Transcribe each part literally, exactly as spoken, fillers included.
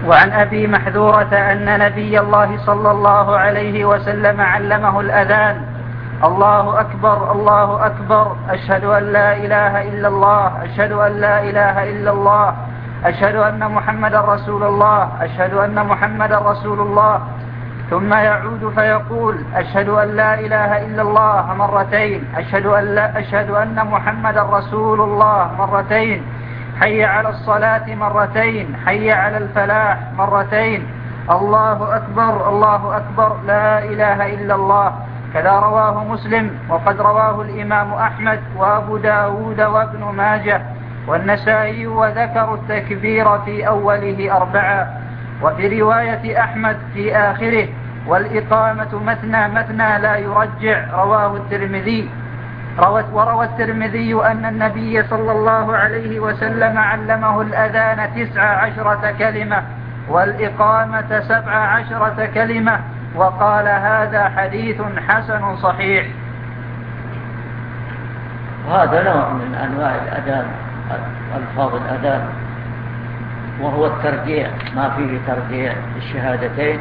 وعن أبي محذورة أن نبي الله صلى الله عليه وسلم علمه الأذان: الله أكبر الله أكبر، أشهد أن لا إله إلا الله، أشهد أن لا إله إلا الله، أشهد أن محمد رسول الله، أشهد أن محمد رسول الله. ثم يعود فيقول: أشهد أن لا إله إلا الله مرتين، أشهد أن, لا أشهد أن محمد رسول الله مرتين، حي على الصلاة مرتين، حي على الفلاح مرتين، الله أكبر الله أكبر، لا إله إلا الله. كذا رواه مسلم، وقد رواه الإمام أحمد وأبو داود وابن ماجه والنسائي، وذكروا التكبير في أوله أربعة. وفي رواية أحمد في آخره: والإقامة مثنى مثنى لا يرجع، رواه الترمذي. وروى الترمذي أن النبي صلى الله عليه وسلم علمه الأذان تسع عشرة كلمة والإقامة سبع عشرة كلمة، وقال: هذا حديث حسن صحيح. وهذا نوع من أنواع الأذان، ألفاظ الأذان، وهو الترجيع، ما فيه ترجيع الشهادتين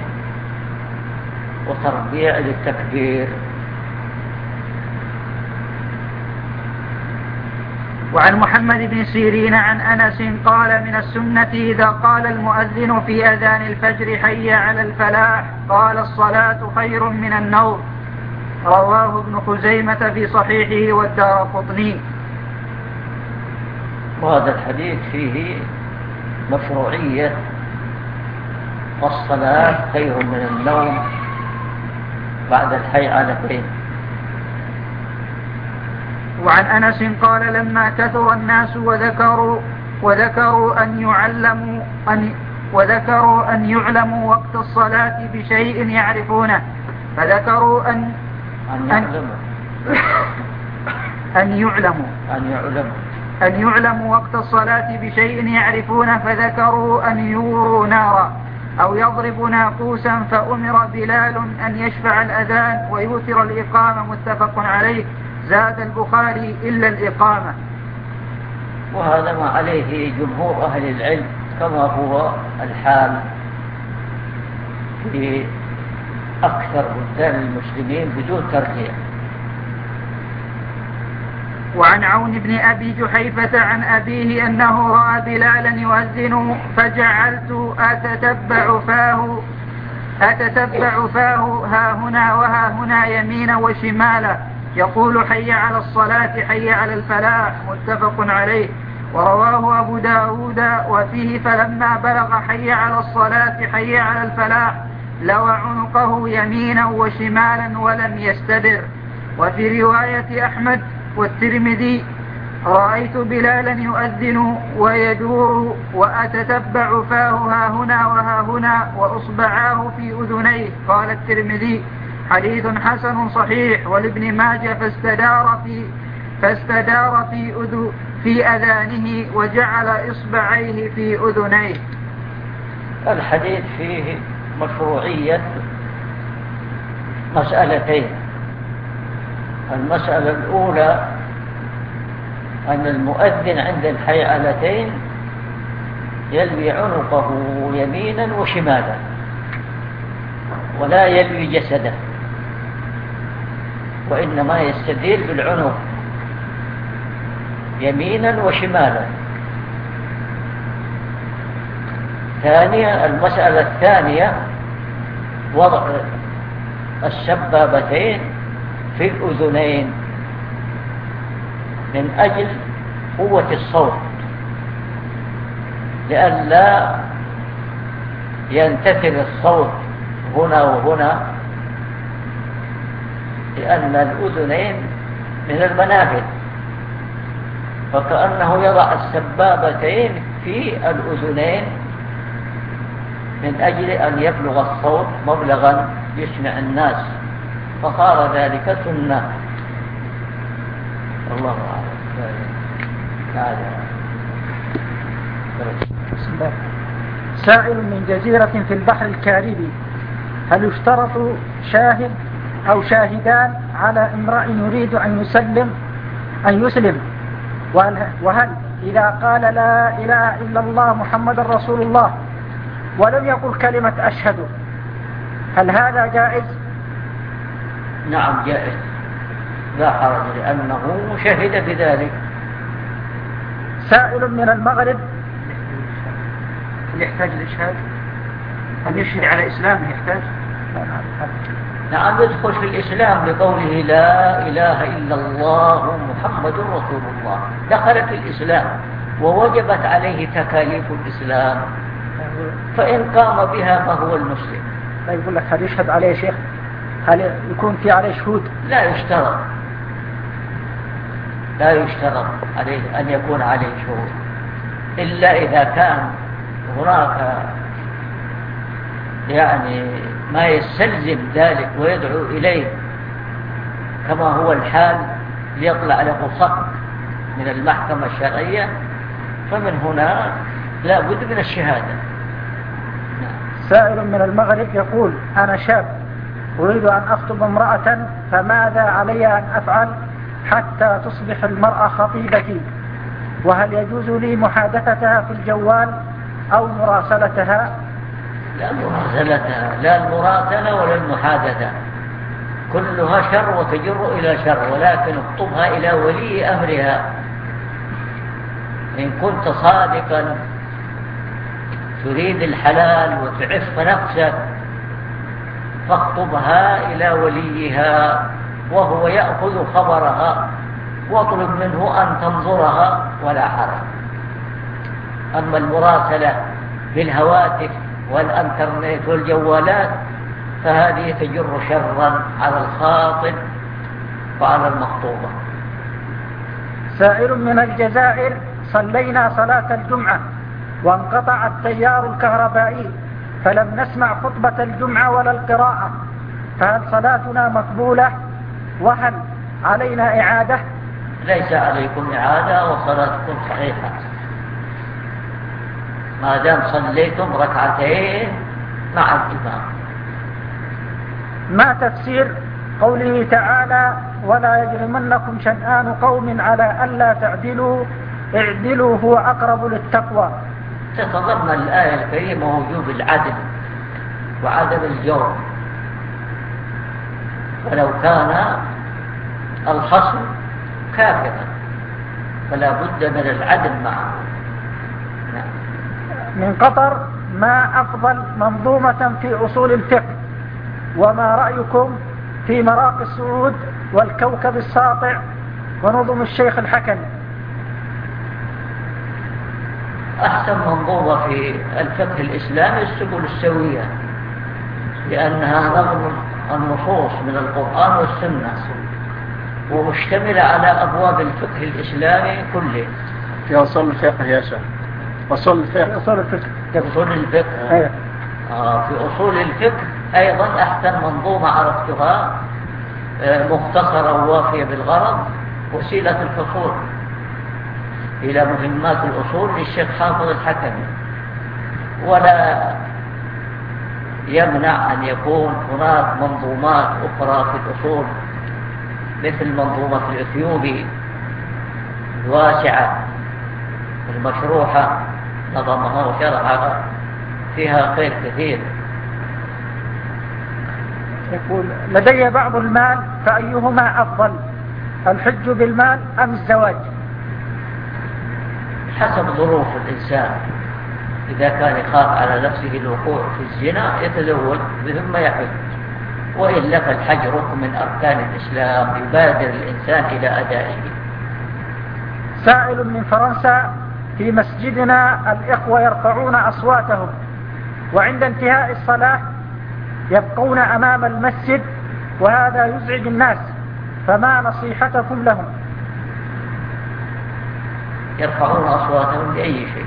وترجيع للتكبير. وعن محمد بن سيرين عن أنس قال: من السنة إذا قال المؤذن في أذان الفجر: حي على الفلاح، قال: الصلاة خير من النوم. رواه ابن خزيمة في صحيحه والدارقطني. وهذا الحديث فيه مشروعية الصلاة خير من النوم بعد الحي علتين. وعن أنس قال: لما كثر الناس وذكروا وذكروا أن يعلموا أن وذكروا أن يعلموا وقت الصلاة بشيء يعرفونه، فذكروا أن أن يعلموا أن يعلموا أن يعلموا أن يعلموا وقت الصلاة بشيء يعرفونه، فذكروا أن يوروا نارا أو يضرب ناقوسا، فأمر بلال أن يشفع الأذان ويوتر الإقامة، متفق عليه. زاد البخاري إلا الإقامة. وهذا ما عليه جمهور أهل العلم، كما هو الحال في أكثر بلدان المسلمين بدون ترجيع. وعن عون بن أبي جحيفة عن أبيه أنه رأى بلالا يؤذن، فجعلت أتتبع فاه أتتبع فاه ها هنا وها هنا يمينا وشمالا، يقول: حي على الصلاة حي على الفلاح، متفق عليه. ورواه أبو داود وفيه: فلما بلغ حي على الصلاة حي على الفلاح لوى عنقه يمينا وشمالا ولم يستدر. وفي رواية أحمد والترمذي: رأيت بلالا يؤذن ويدور وأتتبع فاه ها هنا وها هنا وأصبعاه في أذنيه. قال الترمذي: حديث حسن صحيح. ولابن ماجه: فاستدار في فاستدار في أذ في أذانه وجعل إصبعيه في أذنيه. الحديث فيه مشروعية مسألتين. المسألة الأولى أن المؤذن عند الحيعلتين يلوي عنقه يمينا وشمالا ولا يلوي جسده، وإنما يستدير بالعنق يمينا وشمالا. ثانيا، المسألة الثانية وضع السبابتين في الأذنين من أجل قوة الصوت، لئلا ينتثر الصوت هنا وهنا، لأن الأذنين من المنافذ، فكأنه يضع السبابتين في الأذنين من أجل أن يبلغ الصوت مبلغا يسمع الناس، فصار ذلك سنة. الله أعلم. سائل من جزيرة في البحر الكاريبي: هل يشترط شاهد أو شاهدان على امرأ يريد أن يسلم أن يسلم؟ وهل إذا قال لا إله إلا الله محمد رسول الله ولم يقل كلمة أشهد، هل هذا جائز؟ نعم جائز، لا حرج، لأنه شهد بذلك. سائل من المغرب: هل يحتاج الإشهاد؟ هل يشهد على إسلام يحتاج؟ نعم يدخل في الإسلام بقوله لا إله إلا الله محمد رسول الله، دخل في الإسلام ووجبت عليه تكاليف الإسلام، فإن قام بها فهو المسلم. لا يقول لك هل يشهد عليه شيخ؟ هل يكون في عليه شهود؟ لا يشترط، لا يشترط عليه أن يكون عليه شهود، إلا إذا كان هناك يعني ما يستلزم ذلك ويدعو إليه، كما هو الحال ليطلع له صك من المحكمة الشرعية، فمن هنا لا بد من الشهادة. سائل من المغرب يقول: أنا شاب أريد أن أخطب امرأة، فماذا علي أن أفعل حتى تصبح المرأة خطيبتي؟ وهل يجوز لي محادثتها في الجوال أو مراسلتها؟ لا مراسلتها، لا المراسلة ولا المحادثة، كلها شر وتجر إلى شر، ولكن اخطبها إلى ولي أمرها. إن كنت صادقا تريد الحلال وتعف نفسك فاخطبها إلى وليها وهو يأخذ خبرها، واطلب منه أن تنظرها ولا حرج. أما المراسلة بالهواتف والإنترنت والجوالات فهذه تجر شرا على الخاطب وعلى المخطوبة. سائل من الجزائر: صلينا صلاة الجمعة وانقطع التيار الكهربائي فلم نسمع خطبة الجمعة ولا القراءة، فهل صلاتنا مقبولة؟ وهل علينا إعادة؟ ليس عليكم إعادة وصلاتكم صحيحة ما دام صليتم ركعتين مع الإمام. ما تفسير قوله تعالى: ولا يجرمنكم شنآن قوم على ألا تعدلوا اعدلوا هو أقرب للتقوى؟ تتضمن الآية الكريمة وجوب العدل وعدم الجور، ولو كان الخصم كافرا فلا بد من العدل معه. من قطر: ما أفضل منظومة في أصول الفقه؟ وما رأيكم في مراقي الصعود والكوكب الساطع ونظم الشيخ الحكمي؟ أحسن منظومة في الفقه الإسلامي السبل السوية، لأنها نظم النصوص من القرآن والسنة ومشتملة على أبواب الفقه الإسلامي كله. في أصول الفقه يا شيخ، أصول الفقه أصول الفقه أصول الفقه أيوة. آه في أصول الفقه أيضا أحسن منظومة عرفتها آه مختصرة ووافية بالغرض، وسيلة الفصول إلى مهمات الأصول للشيخ حافظ الحكمي. ولا يمنع أن يكون هناك منظومات أخرى في الأصول مثل منظومة الإثيوبي الواسعة المشروحة، نظمها وشرحها، فيها خير كثير. يقول: لدي بعض المال فأيهما أفضل، الحج بالمال أم الزواج؟ حسب ظروف الإنسان، إذا كان يخاف على نفسه الوقوع في الزنا يتزوج ثم يحج، وإلا فالحج ركن من أركان الإسلام يبادر الإنسان إلى أدائه. سائل من فرنسا: في مسجدنا الإخوة يرفعون أصواتهم وعند انتهاء الصلاة يبقون أمام المسجد وهذا يزعج الناس، فما نصيحتكم لهم؟ يرفعون أصواتهم بأي شيء؟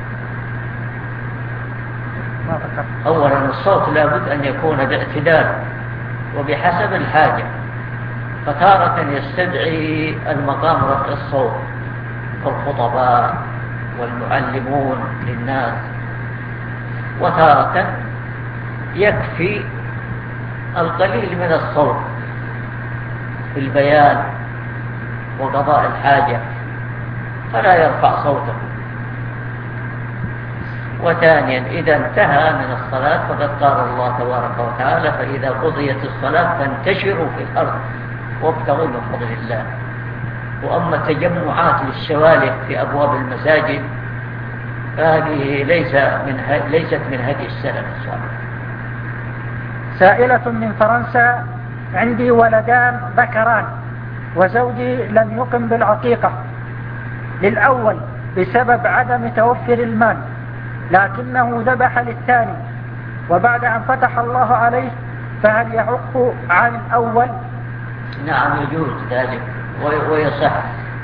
أولا الصوت لابد أن يكون باعتدال وبحسب الحاجة، فتارة يستدعي المقام رفع الصوت الخطباء والمعلمون للناس، وتارة يكفي القليل من الصوت في البيان وقضاء الحاجة، فلا يرفع صوته. وثانيا إذا انتهى من الصلاة فقد قال الله تبارك وتعالى فإذا قضيت الصلاة فانتشروا في الأرض وابتغوا من فضل الله. وأما التجمعات للشوالق في أبواب المساجد فهذه ليس من ليست من هدي السلف الصالح. سائلة من فرنسا: عندي ولدان ذكران وزوجي لم يقم بالعقيقة للأول بسبب عدم توفر المال، لكنه ذبح للثاني وبعد أن فتح الله عليه، فهل يعق عن الأول؟ نعم يجوز ذلك ويصح.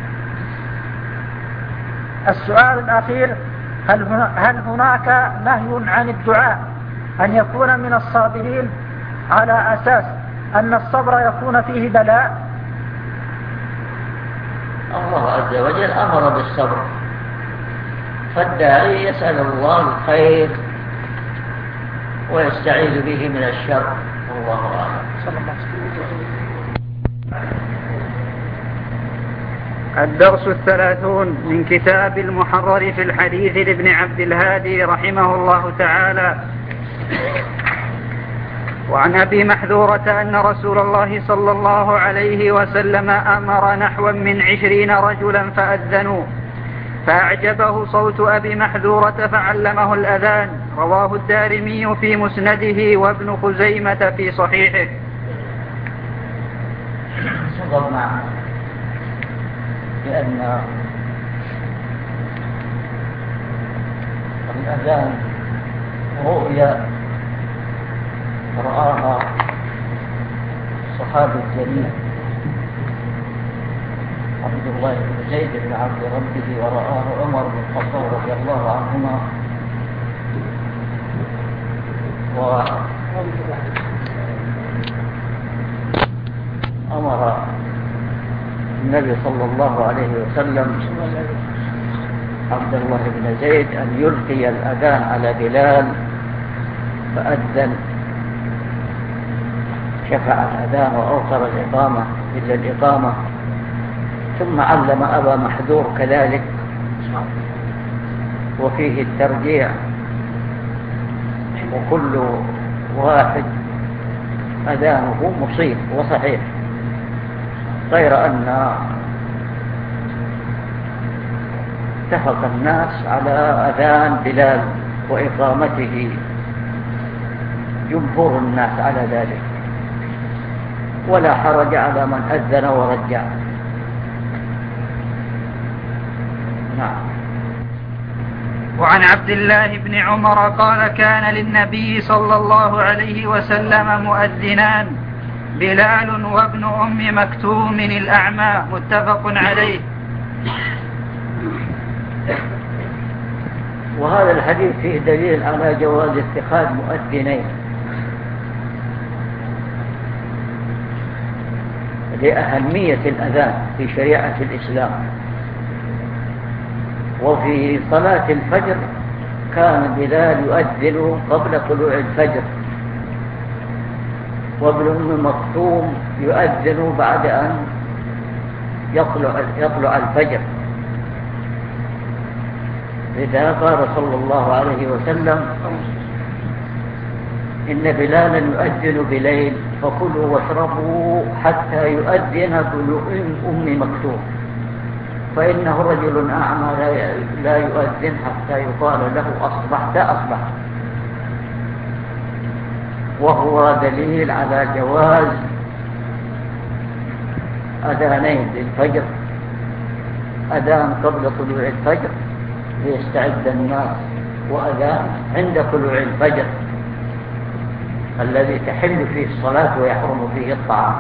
السؤال الأخير: هل هناك نهي عن الدعاء أن يكون من الصابرين على أساس أن الصبر يكون فيه بلاء؟ الله عز وجل أمر بالصبر، فالداعي يسأل الله الخير ويستعيذ به من الشر. الله أعلم. صلى الله عليه وسلم. الدرس الثلاثون من كتاب المحرر في الحديث لابن عبد الهادي رحمه الله تعالى. وعن أبي محذورة أن رسول الله صلى الله عليه وسلم أمر نحوا من عشرين رجلا فأذنوا، فأعجبه صوت أبي محذورة فعلمه الأذان. رواه الدارمي في مسنده وابن خزيمة في صحيحه. لأن الأذان رؤيا رآها الصحابي الجليل عبد الله بن زيد بن عبد ربه، ورآه عمر بن الخطاب رضي الله عنهما، وأمر النبي صلى الله عليه وسلم عبد الله بن زيد أن يلقي الأذان على بلال، فأذن شفع الأذان وأوصل الإقامة إلا الإقامة، ثم علم أبا محذور كذلك، وفيه الترجيع، وكل واحد أذانه مصيب وصحيح، غير أن اتفق الناس على أذان بلال وإقامته، جمهور الناس على ذلك، ولا حرج على من أذن ورجع. نعم. وعن عبد الله بن عمر قال: كان للنبي صلى الله عليه وسلم مؤذنان، بلال وابن أم مكتوم الأعمى، متفق عليه. وهذا الحديث فيه دليل على جواز اتخاذ مؤذنين لأهمية الأذان في شريعة الإسلام. وفي صلاة الفجر كان بلال يؤذن قبل طلوع الفجر، وابن أم مكتوم يؤذن بعد أن يطلع, يطلع الفجر. لذا قال صلى الله عليه وسلم: إن بلالا يؤذن بليل فكلوا واشربوا حتى يؤذن طلوع أم مكتوم، فإنه رجل أعمى لا يؤذن حتى يقال له أصبحت أصبحت. وهو دليل على جواز أذانين للفجر، أذان قبل طلوع الفجر ليستعد الناس، وأذان عند طلوع الفجر الذي تحل فيه الصلاة ويحرم فيه الطعام.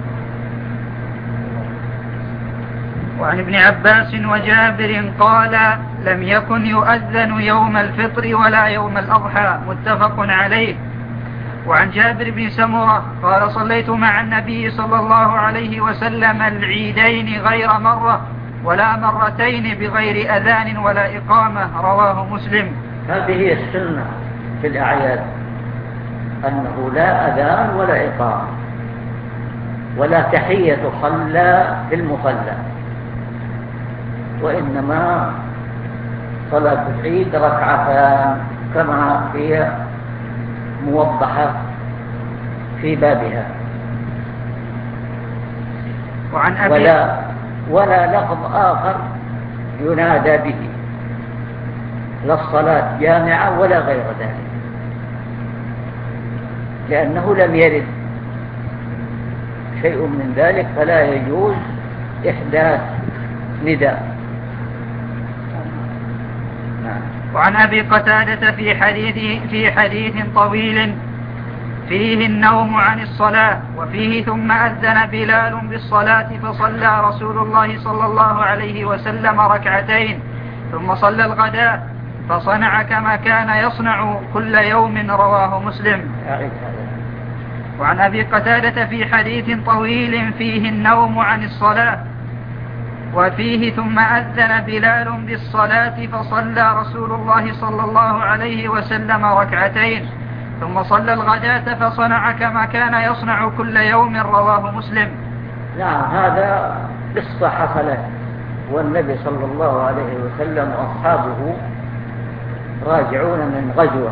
وعن ابن عباس وجابر قال: لم يكن يؤذن يوم الفطر ولا يوم الأضحى، متفق عليه. وعن جابر بن سمرة قال: صليت مع النبي صلى الله عليه وسلم العيدين غير مرة ولا مرتين بغير أذان ولا إقامة، رواه مسلم. هذه هي السنة في الأعياد، أنه لا أذان ولا إقامة ولا تحية صلى في المصلى، وإنما صلاة العيد ركعتان كما هي موضحة في بابها. وعن أبي ولا, ولا لفظ آخر ينادى به، لا الصلاة جامعة ولا غير ذلك، لأنه لم يرد شيء من ذلك، فلا يجوز إحداث نداء. وعن أبي قتادة في حديث في حديث طويل فيه النوم عن الصلاة، وفيه ثم أذن بلال بالصلاة فصلى رسول الله صلى الله عليه وسلم ركعتين ثم صلى الغداء فصنع كما كان يصنع كل يوم، رواه مسلم. وعن أبي قتادة في حديث طويل فيه النوم عن الصلاة، وفيه ثم أذن بلال بالصلاة فصلى رسول الله صلى الله عليه وسلم ركعتين ثم صلى الغداة فصنع كما كان يصنع كل يوم، رواه مسلم. نعم، هذا قصة حصلت والنبي صلى الله عليه وسلم وأصحابه راجعون من غزوة،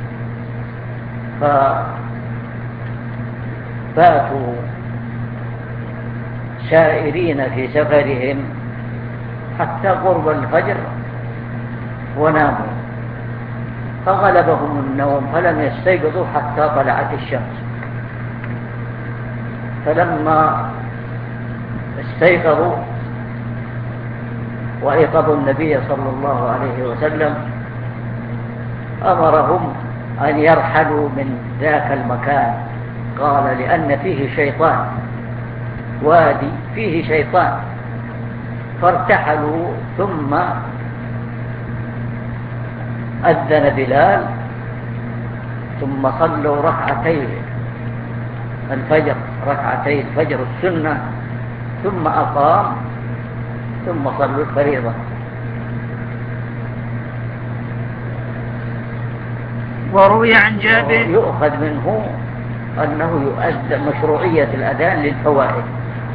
فباتوا سائرين في سفرهم حتى قرب الفجر وناموا، فغلبهم النوم فلم يستيقظوا حتى طلعت الشمس. فلما استيقظوا وأيقظوا النبي صلى الله عليه وسلم أمرهم أن يرحلوا من ذاك المكان، قال لأن فيه شيطان، وادي فيه شيطان، فارتحلوا. ثم أذن بلال ثم صلوا ركعتي الفجر، ركعتي الفجر السنة، ثم أقام ثم صلوا الفريضة. وروي عن جابر يؤخذ منه أنه يؤذن مشروعية الأذان للفوائد.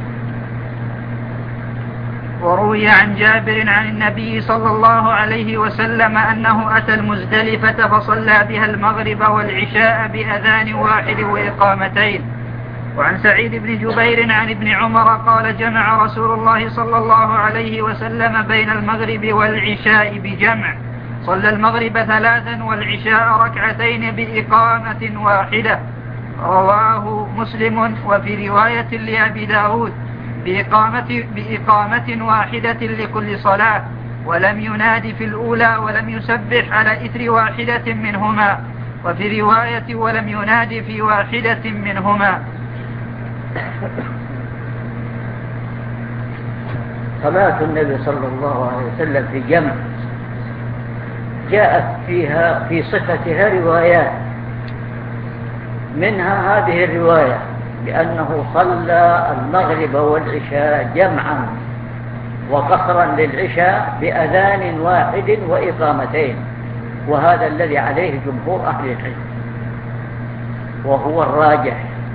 وروي عن جابر عن النبي صلى الله عليه وسلم أنه أتى المزدلفة فصلى بها المغرب والعشاء بأذان واحد وإقامتين. وعن سعيد بن جبير عن ابن عمر قال جمع رسول الله صلى الله عليه وسلم بين المغرب والعشاء بجمع، صلى المغرب ثلاثا والعشاء ركعتين بإقامة واحدة، رواه مسلم. وفي رواية لأبي داود بإقامة, بإقامة واحدة لكل صلاة، ولم ينادي في الأولى ولم يسبح على إثر واحدة منهما، وفي رواية ولم ينادي في واحدة منهما. صلاة النبي صلى الله عليه وسلم في جمع جاءت فيها في صفتها روايات، منها هذه الرواية بأنه صلى المغرب والعشاء جمعا وقصرا للعشاء بأذان واحد وإقامتين، وهذا الذي عليه جمهور أهل العلم وهو الراجح.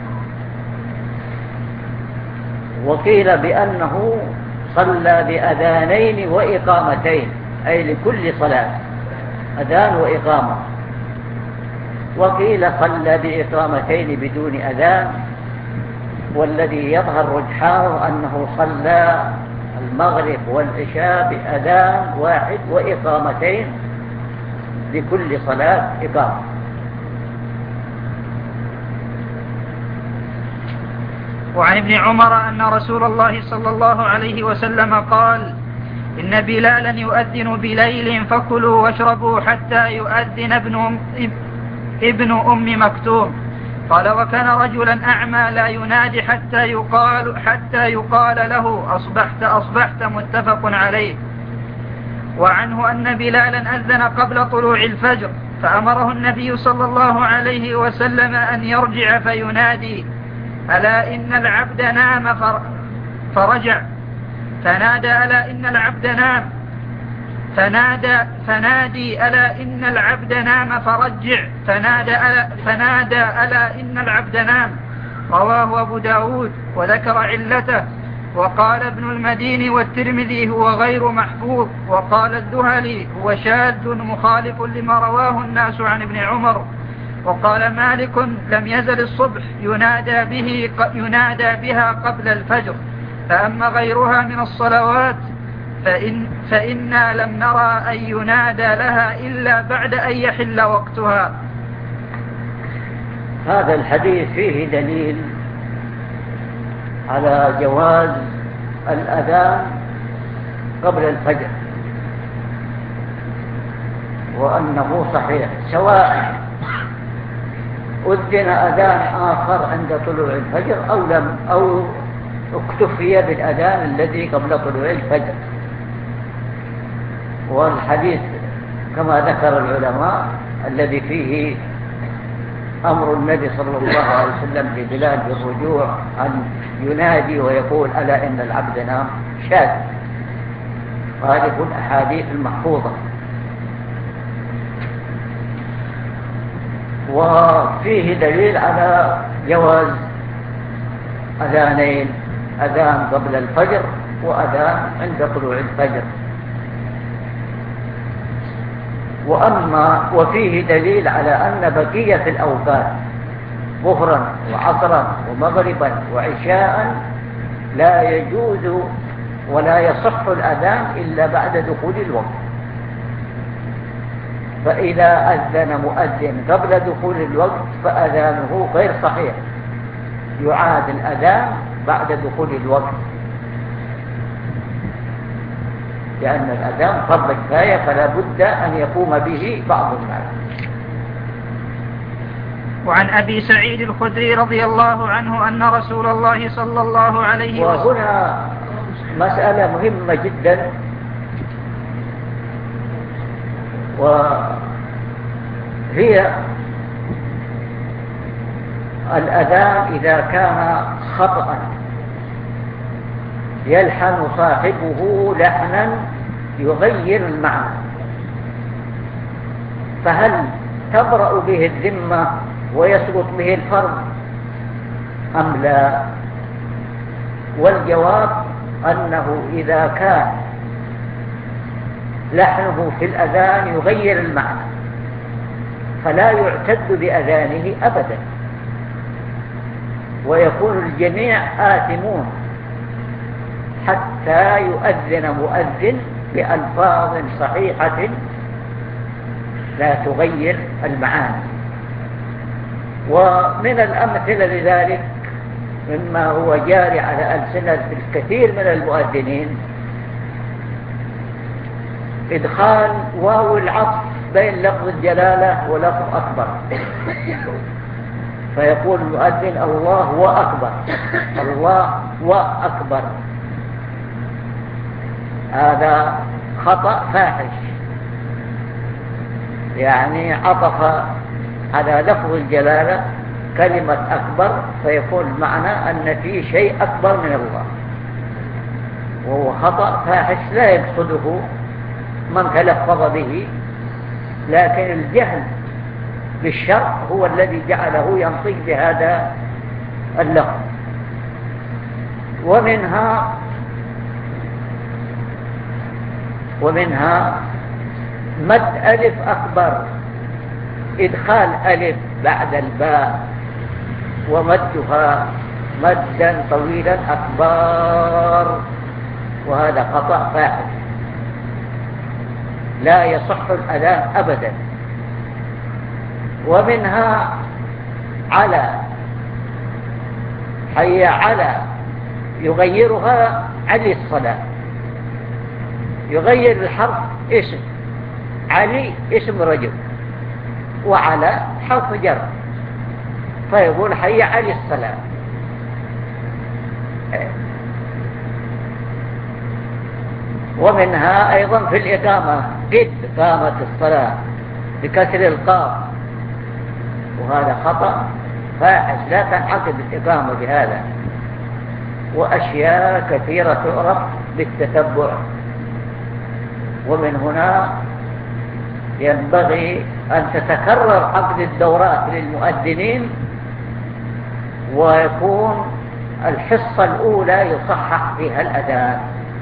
وقيل بأنه صلى بأذانين وإقامتين، أي لكل صلاة أذان وإقامة. وقيل صلى بإقامتين بدون أذان، والذي يظهر رجحانه أنه صلى المغرب والعشاء بأذان واحد وإقامتين لكل صلاة إقامة. وعن ابن عمر أن رسول الله صلى الله عليه وسلم قال إن بلالا يؤذن بليل فكلوا واشربوا حتى يؤذن ابن أم, ابن أم مكتوم. قال وكان رجلا أعمى لا ينادي حتى يقال, حتى يقال له أصبحت أصبحت، متفق عليه. وعنه أن بلالا أذن قبل طلوع الفجر فأمره النبي صلى الله عليه وسلم أن يرجع فينادي ألا إن العبد نام فرجع، فنادى ألا إن العبد نام فنادى فنادي ألا إن العبد نام فرجع، فنادى ألا, فنادى ألا إن العبد نام، رواه أبو داود وذكر علته. وقال ابن المديني والترمذي هو غير محفوظ. وقال الذهلي هو شاذ مخالف لما رواه الناس عن ابن عمر. وقال مالك لم يزل الصبح ينادى, به ينادى بها قبل الفجر، فأما غيرها من الصلوات فإن فإنا لم نرى أن ينادى لها إلا بعد أن يحل وقتها. هذا الحديث فيه دليل على جواز الأذان قبل الفجر، وأنه صحيح سواء أذن أذان آخر عند طلوع الفجر أو لم أو اكتفي بالأذان الذي قبل طلوع الفجر. والحديث كما ذكر العلماء الذي فيه أمر النبي صلى الله عليه وسلم لبلال بالرجوع أن ينادي ويقول ألا إن العبد نام شاذ، هذه الأحاديث المحفوظة. وفيه دليل على جواز أذانين، أذان قبل الفجر وأذان عند طلوع الفجر. وأما وفيه دليل على أن بقية الأوقات ظهرا وعصرا ومغربا وعشاء لا يجوز ولا يصح الأذان إلا بعد دخول الوقت. فإذا أذن مؤذن قبل دخول الوقت فأذانه غير صحيح، يعاد الأذان بعد دخول الوقت، لأن الأذان فرض كفاية فلا بد أن يقوم به بعض الناس. وعن أبي سعيد الخدري رضي الله عنه أن رسول الله صلى الله عليه وسلم. وهنا مسألة مهمة جدا، وهي الأذان إذا كان خطأ يلحن صاحبه لحنا يغير المعنى، فهل تبرأ به الذمة ويسقط به الفرض أم لا؟ والجواب أنه إذا كان لحنه في الأذان يغير المعنى فلا يعتد بأذانه أبدا، ويكون الجميع آثمون حتى يؤذن مؤذن بألفاظ صحيحة لا تغير المعاني. ومن الأمثلة لذلك مما هو جاري على ألسنة الكثير من المؤذنين إدخال واو العطف بين لفظ الجلالة ولفظ أكبر، فيقول المؤذن الله وأكبر، الله وأكبر. هذا خطأ فاحش، يعني عطف على لفظ الجلالة كلمة أكبر فيكون المعنى أن في شيء أكبر من الله، وهو خطأ فاحش لا يقصده من تلفظ به، لكن الجهل بالشرع هو الذي جعله ينطق بهذا اللفظ. ومنها ومنها مد ألف أكبر، إدخال ألف بعد الباء ومدها مدا طويلا أكبر، وهذا خطأ فاحش لا يصح الأذان أبدا. ومنها على، حي على يغيرها علي الصلاة، يغير الحرف اسم، علي اسم رجل وعلى حرف جر، فيقول حي علي الصلاة. ومنها أيضا في الإقامة قد قامت الصلاة بكسر القاف، وهذا خطأ فاحش لا تنعقد الإقامة بهذا. وأشياء كثيرة تعرف بالتتبع. ومن هنا ينبغي أن تتكرر عقد الدورات للمؤذنين، ويكون الحصة الأولى يصحح فيها الأذان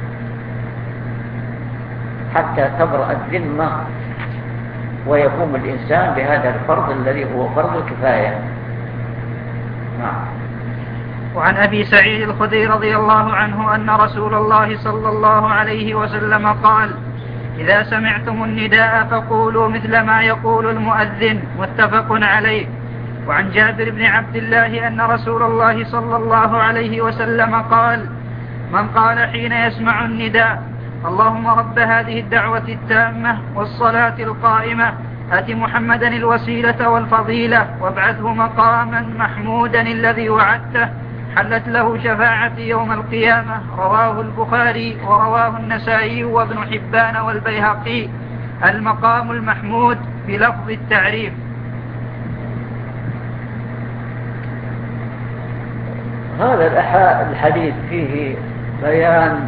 حتى تبرأ الذمة ويقوم الإنسان بهذا الفرض الذي هو فرض الكفاية. نعم. وعن أبي سعيد الخدري رضي الله عنه أن رسول الله صلى الله عليه وسلم قال: إذا سمعتم النداء فقولوا مثل ما يقول المؤذن، متفق عليه. وعن جابر بن عبد الله أن رسول الله صلى الله عليه وسلم قال: من قال حين يسمع النداء: اللهم رب هذه الدعوة التامة والصلاة القائمة آت محمدا الوسيلة والفضيلة وابعثه مقاما محمودا الذي وعدته، حلت له شفاعتي يوم القيامة. رواه البخاري ورواه النسائي وابن حبان والبيهقي. المقام المحمود بلفظ التعريف. هذا الحديث فيه بيان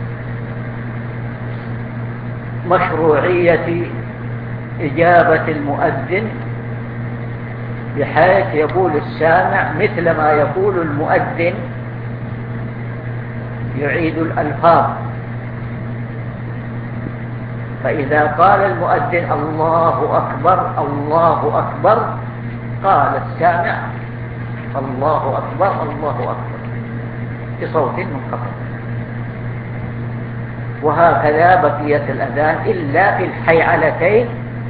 مشروعية إجابة المؤذن بحيث يقول السامع مثل ما يقول المؤذن، يعيد الألفاظ. فإذا قال المؤذن الله أكبر الله أكبر قال السامع الله أكبر الله أكبر بصوت منخفض. وهكذا بقية الأذان إلا في الحيعلتين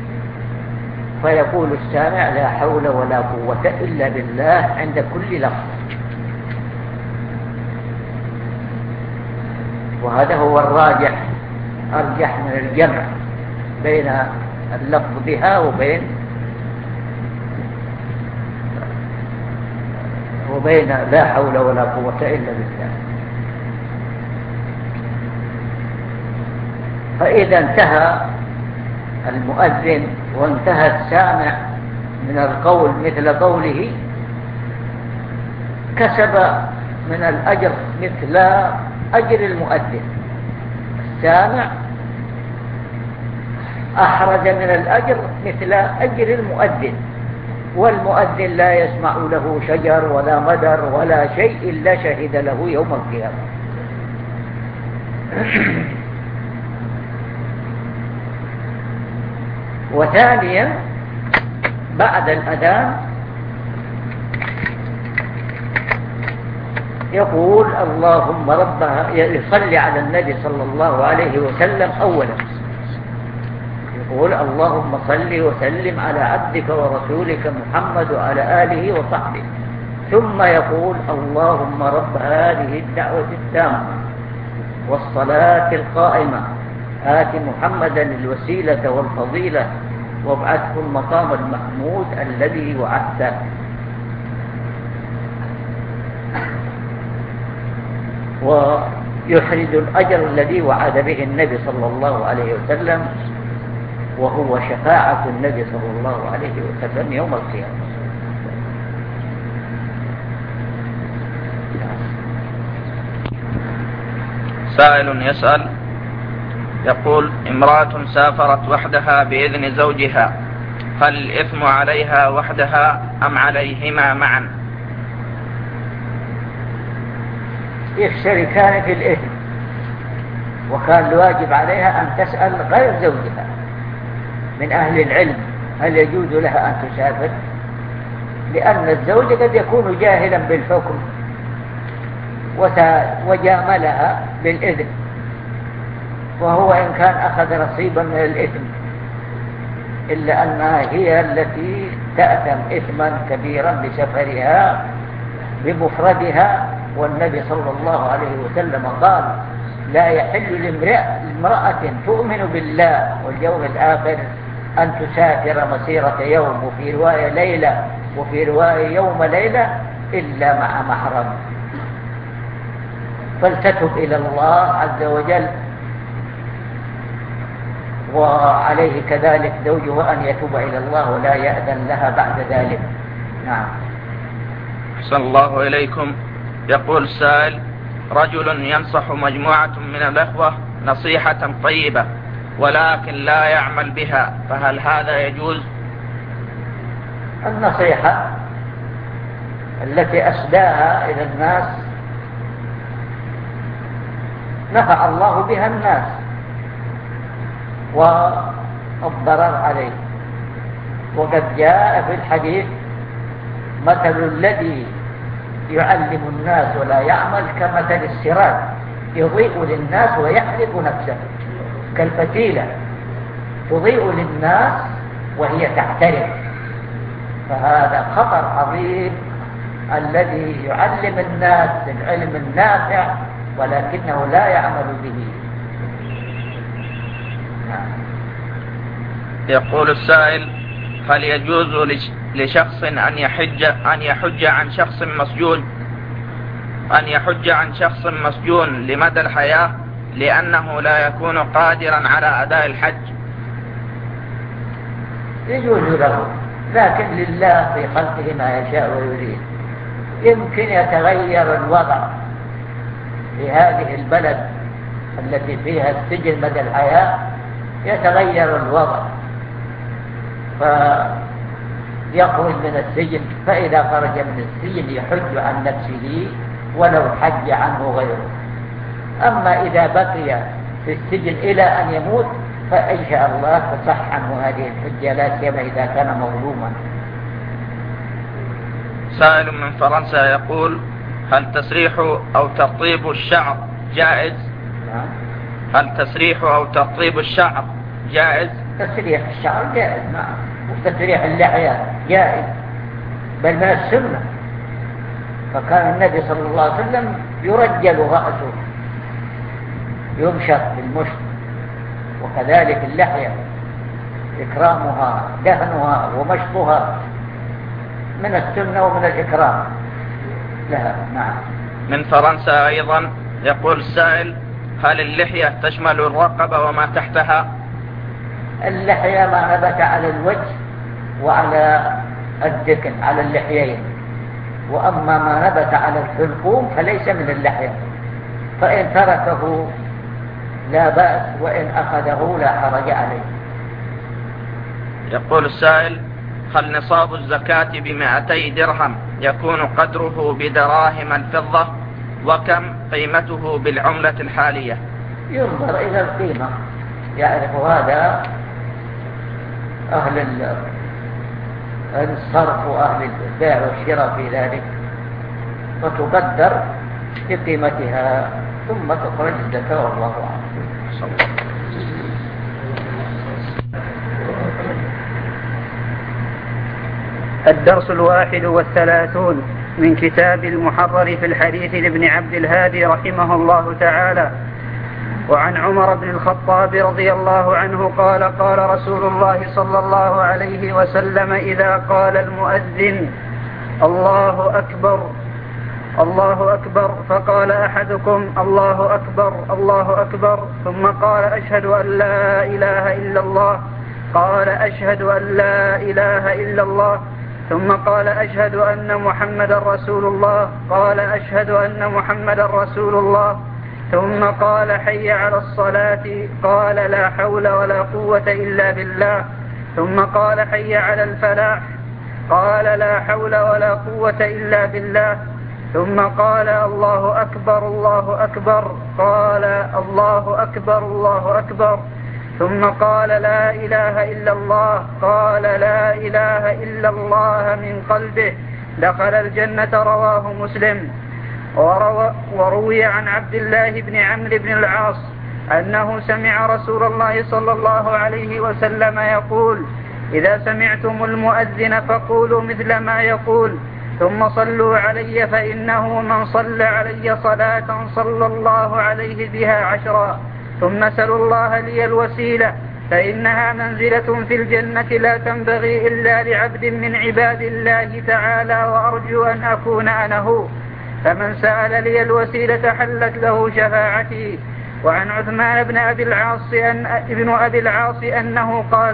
فيقول السامع لا حول ولا قوة إلا بالله عند كل لفظ. وهذا هو الراجح، أرجح من الجمع بين اللفظ بها وبين وبين لا حول ولا قوة إلا بالله. فإذا انتهى المؤذن وانتهى السامع من القول مثل قوله كسب من الأجر مثل أجر المؤذن. السامع أحرز من الأجر مثل أجر المؤذن، والمؤذن لا يسمع له شجر ولا مدر ولا شيء إلا شهد له يوم القيامة. وثانيا بعد الأذان يقول اللهم ربها، يصلي على النبي صلى الله عليه وسلم أولا، يقول اللهم صل وسلم على عبدك ورسولك محمد وعلى آله وصحبه، ثم يقول اللهم رب هذه الدعوة التامة والصلاة القائمة آت محمدا الوسيلة والفضيلة وابعثه المقام المحمود الذي وعدته. ويحرز الأجر الذي وعد به النبي صلى الله عليه وسلم، وهو شفاعة النبي صلى الله عليه وسلم يوم القيامة. سائل يسأل يقول: امرأة سافرت وحدها بإذن زوجها، هل الإثم عليها وحدها أم عليهما معا؟ يشتركان في الإثم، وكان الواجب عليها أن تسأل غير زوجها من أهل العلم هل يجوز لها أن تسافر، لأن الزوج قد يكون جاهلا بالحكم وجاملها بالإذن، وهو إن كان أخذ نصيبا من الإثم، إلا أنها هي التي تأثم إثما كبيرا بسفرها بمفردها. والنبي صلى الله عليه وسلم قال لا يحل لامرأة تؤمن بالله واليوم الآخر أن تسافر مسيرة يوم، وفي رواية ليلة، وفي رواية يوم ليلة، إلا مع محرم. فلتتب إلى الله عز وجل، وعليه كذلك زوجها أن يتوب إلى الله ولا يأذن لها بعد ذلك. نعم. أحسن الله إليكم. يقول السائل: رجل ينصح مجموعة من الأخوة نصيحة طيبة ولكن لا يعمل بها، فهل هذا يجوز؟ النصيحة التي أسداها إلى الناس نفع الله بها الناس والضرر عليه. وقد جاء في الحديث مثل الذي يعلم الناس ولا يعمل كمثل السراج يضيء للناس ويحرق نفسه، كالفتيلة تضيء للناس وهي تحترق. فهذا خطر عظيم الذي يعلم الناس العلم النافع ولكنه لا يعمل به. يقول السائل: هل يجوز لشخص أن يحج أن يحج عن شخص مسجون أن يحج عن شخص مسجون لمدى الحياة لأنه لا يكون قادرا على أداء الحج؟ يجوز له، لكن لله في خلقه ما يشاء ويريد. يمكن يتغير الوضع في هذه البلد التي فيها السجن مدى الحياة، يتغير الوضع فيخرج من السجن، فإذا خرج من السجن يحج عن نفسه ولو حج عنه غيره. أما إذا بقي في السجن إلى أن يموت فإن شاء الله تصح عنه هذه الحجة، لا سيما إذا كان مظلوما. سائل من فرنسا يقول: هل تسريح أو ترطيب الشعر جائز؟ هل تسريح أو ترطيب الشعر جائز؟ تسريح الشعر جائز، نعم. وتسريح اللحية جائز، بل من السنة. فكان النبي صلى الله عليه وسلم يرجل رأسه، يمشط بالمشط. وكذلك اللحية إكرامها دهنها ومشطها من السنة ومن الإكرام لها. نعم. من فرنسا أيضا يقول السائل: هل اللحية تشمل الرقبة وما تحتها؟ اللحية ما نبت على الوجه وعلى الذقن، على اللحيين. وأما ما نبت على الحلقوم فليس من اللحية، فإن تركه لا بأس، وإن أخذه لا حرج عليه. يقول السائل: هل نصاب الزكاة بمئتي درهم يكون قدره بدراهم الفضة؟ وكم قيمته بالعملة الحالية؟ ينظر إلى القيمة، يعرف هذا أهل الصرف وأهل البيع والشراء في ذلك، فتقدر بقيمتها ثم تخرج الزكاة، والله أعلم. الدرس الواحد والثلاثون من كتاب المحرر في الحديث لابن عبد الهادي رحمه الله تعالى. وعن عمر بن الخطاب رضي الله عنه قال: قال رسول الله صلى الله عليه وسلم: إذا قال المؤذن الله أكبر الله أكبر فقال أحدكم الله أكبر الله أكبر ثم قال: أشهد أن لا إله إلا الله، قال: أشهد أن لا إله إلا الله، ثم قال: أشهد أن محمد رسول الله، قال: أشهد أن محمد رسول الله، ثم قال: حي على الصلاة، قال: لا حول ولا قوة إلا بالله، ثم قال: حي على الفلاح، قال: لا حول ولا قوة إلا بالله، ثم قال: الله أكبر الله أكبر، قال: الله أكبر الله أكبر، ثم قال: لا إله إلا الله، قال: لا إله إلا الله من قلبه، دخل الجنة. رواه مسلم. وروي عن عبد الله بن عمرو بن العاص أنه سمع رسول الله صلى الله عليه وسلم يقول: إذا سمعتم المؤذن فقولوا مثل ما يقول، ثم صلوا علي، فإنه من صلى علي صلاة صلى الله عليه بها عشرا، ثم سلوا الله لي الوسيلة، فإنها منزلة في الجنة لا تنبغي إلا لعبد من عباد الله تعالى، وأرجو أن أكون أنا هو، فمن سأل لي الوسيلة حلت له شفاعتي. وعن عثمان بن أبي العاص أن ابن أبي العاص أنه قال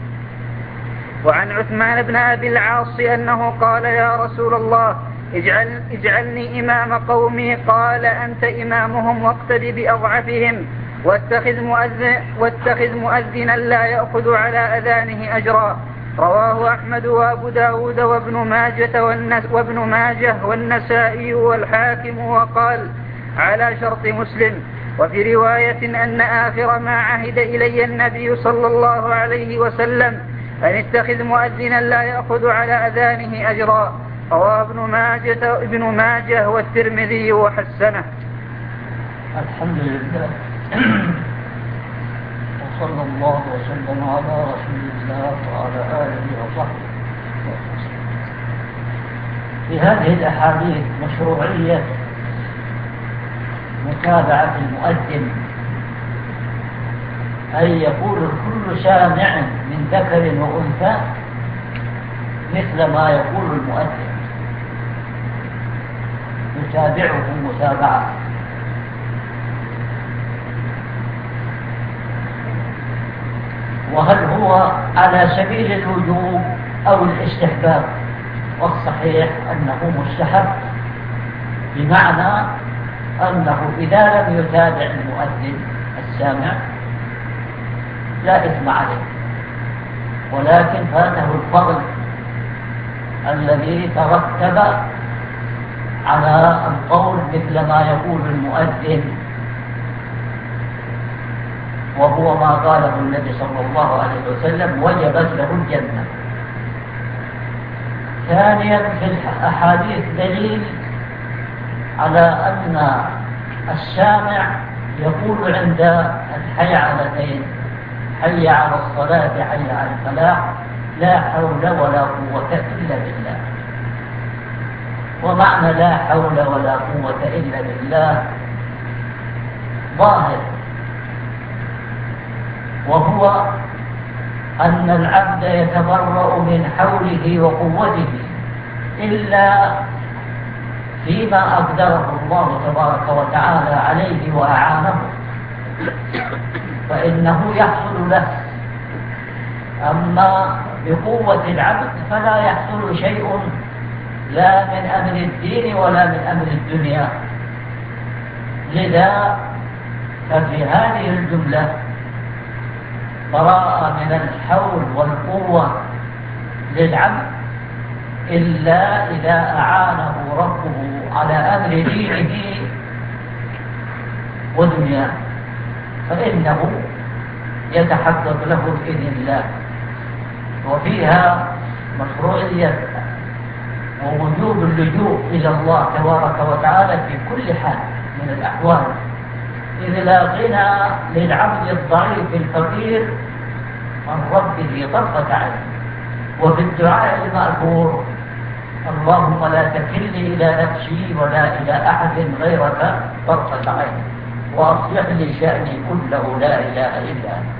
وعن عثمان بن أبي العاص أنه قال: يا رسول الله، اجعل اجعلني إمام قومي، قال: أنت إمامهم واقتد بأضعفهم، واتخذ مؤذن واتخذ مؤذنا لا يأخذ على أذانه أجرا. رواه أحمد وأبو داود وابن ماجة وابن ماجه والنسائي والحاكم، وقال: على شرط مسلم. وفي رواية أن آخر ما عهد إلي النبي صلى الله عليه وسلم أن اتخذ مؤذنا لا يأخذ على أذانه أجرا. رواه ابن ماجه, ابن ماجه والترمذي وحسنه. الحمد لله وصلى الله وسلم على رسول الله وعلى آله وصحبه. في هذه الأحاديث مشروعية متابعة المؤذن، أي يقول كل سامع من ذكر وأنثى مثل ما يقول المؤذن، يتابعه متابعة. وهل هو على سبيل الوجوب أو الاستحباب؟ والصحيح أنه مستحب، بمعنى أنه إذا لم يتابع المؤذن السامع لا إثم عليه، ولكن فاته الفضل الذي ترتب على القول مثل ما يقول المؤذن، وهو ما قاله النبي صلى الله عليه وسلم: وجبت له الجنة. ثانيا، في الأحاديث دليل على أن السامع يقول عند الحيعلتين: حي على الصلاة، حي على الفلاح، لا حول ولا قوة إلا بالله. ومعنى لا حول ولا قوة إلا بالله ظاهر، وهو أن العبد يتبرأ من حوله وقوته إلا فيما أقدره الله تبارك وتعالى عليه وأعانه، فإنه يحصل له. أما بقوة العبد فلا يحصل شيء، لا من أمر الدين ولا من أمر الدنيا. لذا ففي هذه الجملة براءة من الحول والقوة للعبد إلا إذا أعانه ربه على أمر دينه ودنياه، فإنه يتحقق له بإذن الله. وفيها مشروعية ووجوب اللجوء إلى الله تبارك وتعالى في كل حال من الأحوال، إذ لا غنى للعبد الضعيف الفقير عن ربه طرفة عين. وفي الدعاء المأثور: اللهم لا تكلني إلى نفسي ولا إلى أحد غيرك طرفة عين، وأصلح لي شأني كله، لا إله إلا أنت.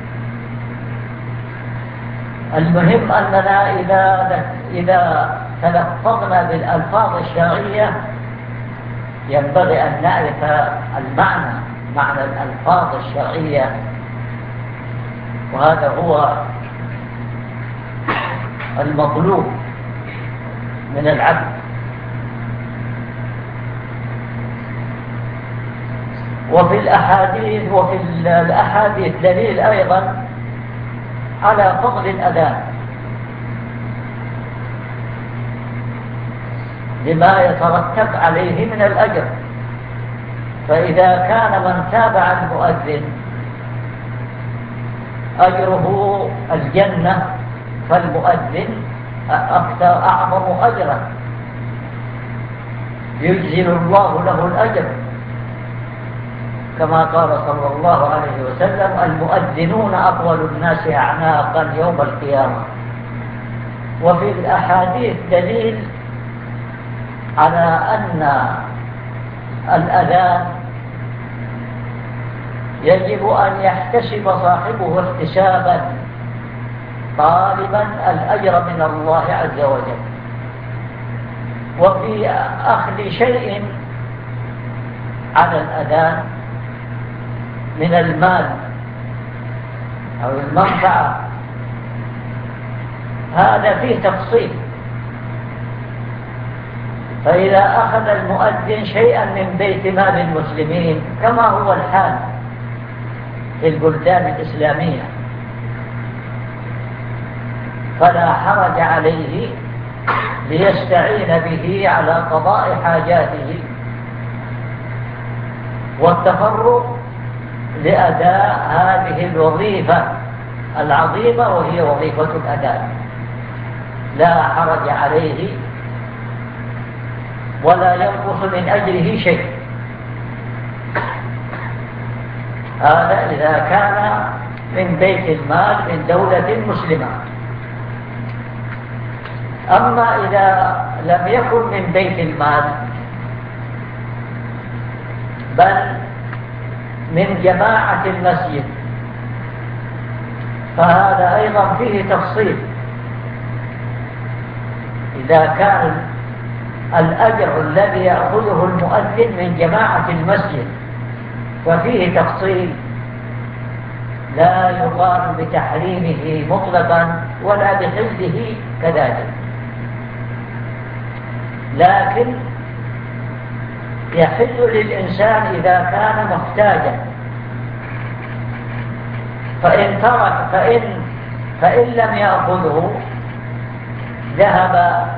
المهم أننا إذا إذا تلفظنا بالألفاظ الشرعية ينبغي أن نعرف المعنى، معنى الألفاظ الشرعية، وهذا هو المطلوب من العبد. وفي الأحاديث وفي الأحاديث دليل أيضا على فضل الأذان لما يترتب عليه من الأجر. فإذا كان من تابع المؤذن أجره الجنة، فالمؤذن أكثر أعظم أجرا، يجزل الله له الأجر، كما قال صلى الله عليه وسلم: المؤذنون أطول الناس أعناقا يوم القيامة. وفي الأحاديث دليل على أن الأذان يجب أن يحتسب صاحبه احتسابا طالبا الأجر من الله عز وجل. وفي أخذ شيء على الأذان من المال أو المنفعة هذا فيه تفصيل. فإذا أخذ المؤذن شيئا من بيت مال المسلمين كما هو الحال في البلدان الإسلامية فلا حرج عليه ليستعين به على قضاء حاجاته والتفرغ لأداء هذه الوظيفة العظيمة وهي وظيفة الأذان. لا حرج عليه ولا ينقص من أجره شيء. هذا إذا كان من بيت المال من دولة مسلمة. أما إذا لم يكن من بيت المال بل من جماعة المسجد فهذا أيضا فيه تفصيل. إذا كان الأجر الذي يأخذه المؤذن من جماعة المسجد ففيه تفصيل، لا يقال بتحريمه مطلقا ولا بحله كذلك، لكن يحل للإنسان إذا كان محتاجا، فإن ترك فإن, فإن لم يأخذه ذهب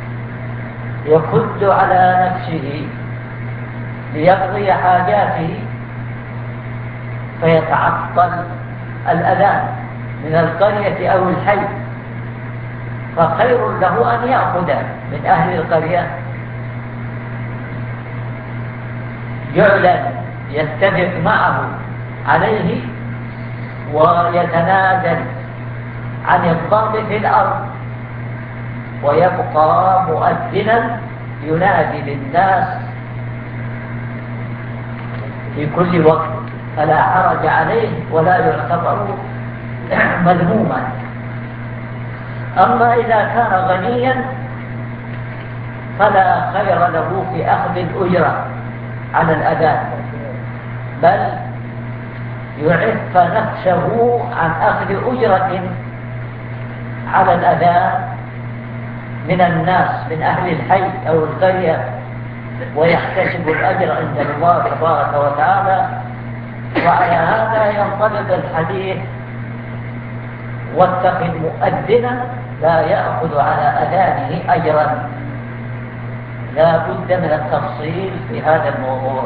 يكد على نفسه ليقضي حاجاته فيتعطل الأذان من القرية أو الحي، فخير له أن يأخذ من أهل القرية يعلن يتفق معه عليه ويتنازل عن الضرب في الأرض ويبقى مؤذنا ينادي للناس في كل وقت، فلا حرج عليه ولا يعتبر مذموما. أما إذا كان غنيا فلا خير له في أخذ الأجرة على الأذان، بل يعف نفسه عن أخذ أجرة على الأذان من الناس من أهل الحي أو القرية ويحتسب الأجر عند الله تبارك وتعالى. وعلى هذا ينطبق الحديث: واتخذ مؤذنا لا يأخذ على أذانه أجرا. لا بد من التفصيل في هذا الموضوع.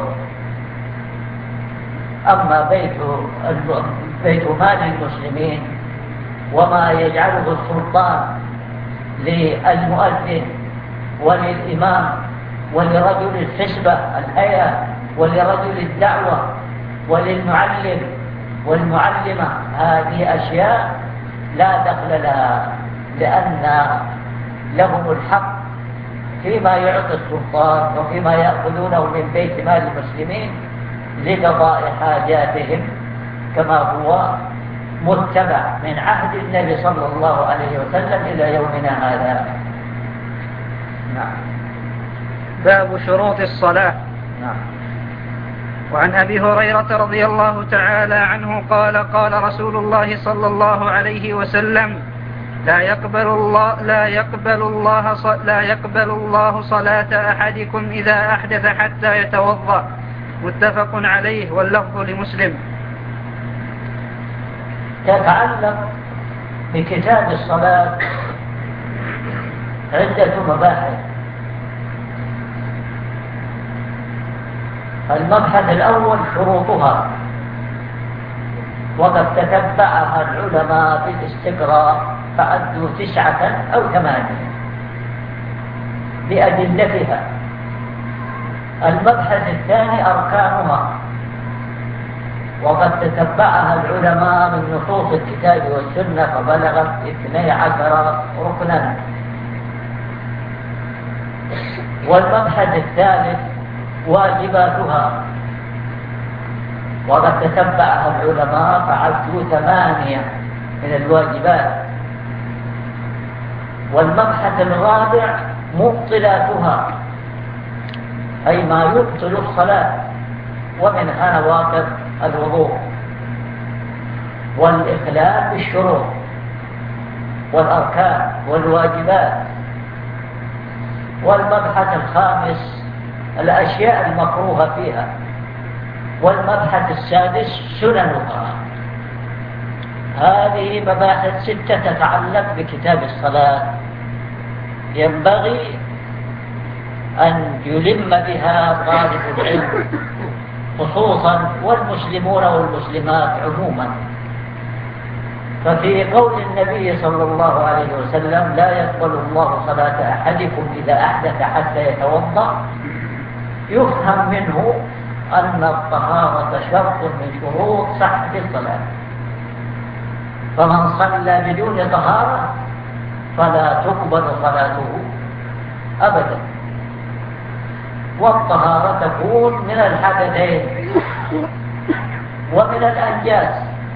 أما بيت بيت مال المسلمين وما يجعله السلطان للمؤذن وللإمام ولرجل الحسبة الهيئة ولرجل الدعوة وللمعلم والمعلمة، هذه أشياء لا دخل لها، لأن لهم الحق فيما يعطي السلطان وفيما يأخذونه من بيت مال المسلمين لقضاء حاجاتهم كما هو متبع من عهد النبي صلى الله عليه وسلم إلى يومنا هذا. نعم. باب شروط الصلاة. نعم. وعن أبي هريرة رضي الله تعالى عنه قال: قال رسول الله صلى الله عليه وسلم: لا يقبل الله لا يقبل الله لا يقبل الله صلاة أحدكم إذا أحدث حتى يتوضأ. متفق عليه، واللفظ لمسلم. تتعلق بكتاب الصلاة عدة مباحث. المبحث الأول شروطها، وقد تتبعها العلماء بالاستقراء فعدوا تسعة أو ثمانية بأدلتها. المبحث الثاني أركانها، وقد تتبعها العلماء من نصوص الكتاب والسنة فبلغت اثني عشر ركنا. والمبحث الثالث واجباتها، وقد تتبعها العلماء فعدوا ثمانية من الواجبات. والمبحث الرابع مبطلاتها، أي ما يبطل الصلاة، ومنها نواقض الوضوء والإخلال بالشروط والأركان والواجبات. والمبحث الخامس الأشياء المكروهة فيها. والمبحث السادس سننها. هذه مباحث ستة تتعلق بكتاب الصلاة، ينبغي أن يلم بها طالب العلم خصوصا والمسلمون والمسلمات عموما. ففي قول النبي صلى الله عليه وسلم لا يقبل الله صلاة أحدكم إذا أحدث حتى يتوضأ، يفهم منه أن الطهارة شرط من شروط صحة الصلاة، فمن صلى بدون طهارة فلا تقبل صلاته أبدا. والطهارة تكون من الحدثين ومن الأنجاس.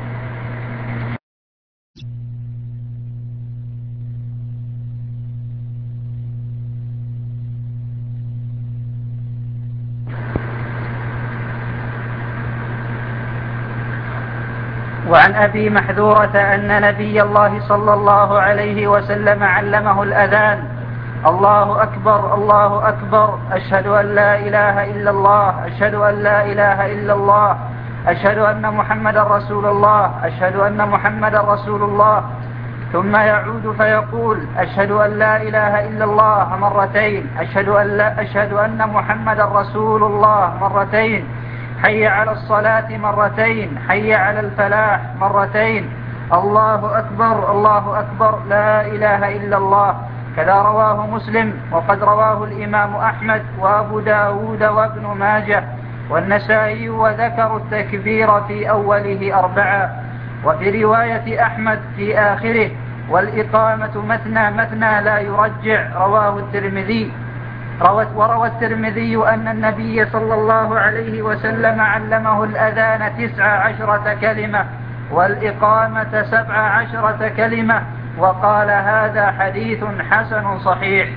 وعن أبي محذورة أن نبي الله صلى الله عليه وسلم علمه الأذان: الله أكبر الله أكبر، أشهد أن لا إله إلا الله، أشهد أن لا إله إلا الله، أشهد أن محمد رسول الله، أشهد أن محمد رسول الله. ثم يعود فيقول: أشهد أن لا إله إلا الله مرتين، أشهد أن, لا أشهد أن محمد رسول الله مرتين، حي على الصلاة مرتين، حي على الفلاح مرتين، الله أكبر الله أكبر، لا إله إلا الله. كذا رواه مسلم، وقد رواه الإمام أحمد وأبو داود وابن ماجه والنسائي، وذكروا التكبير في أوله أربعة. وفي رواية أحمد في آخره: والإقامة مثنى مثنى لا يرجع، رواه الترمذي. وروى الترمذي أن النبي صلى الله عليه وسلم علمه الأذان تسع عشرة كلمة والإقامة سبع عشرة كلمة، وقال: هذا حديث حسن صحيح.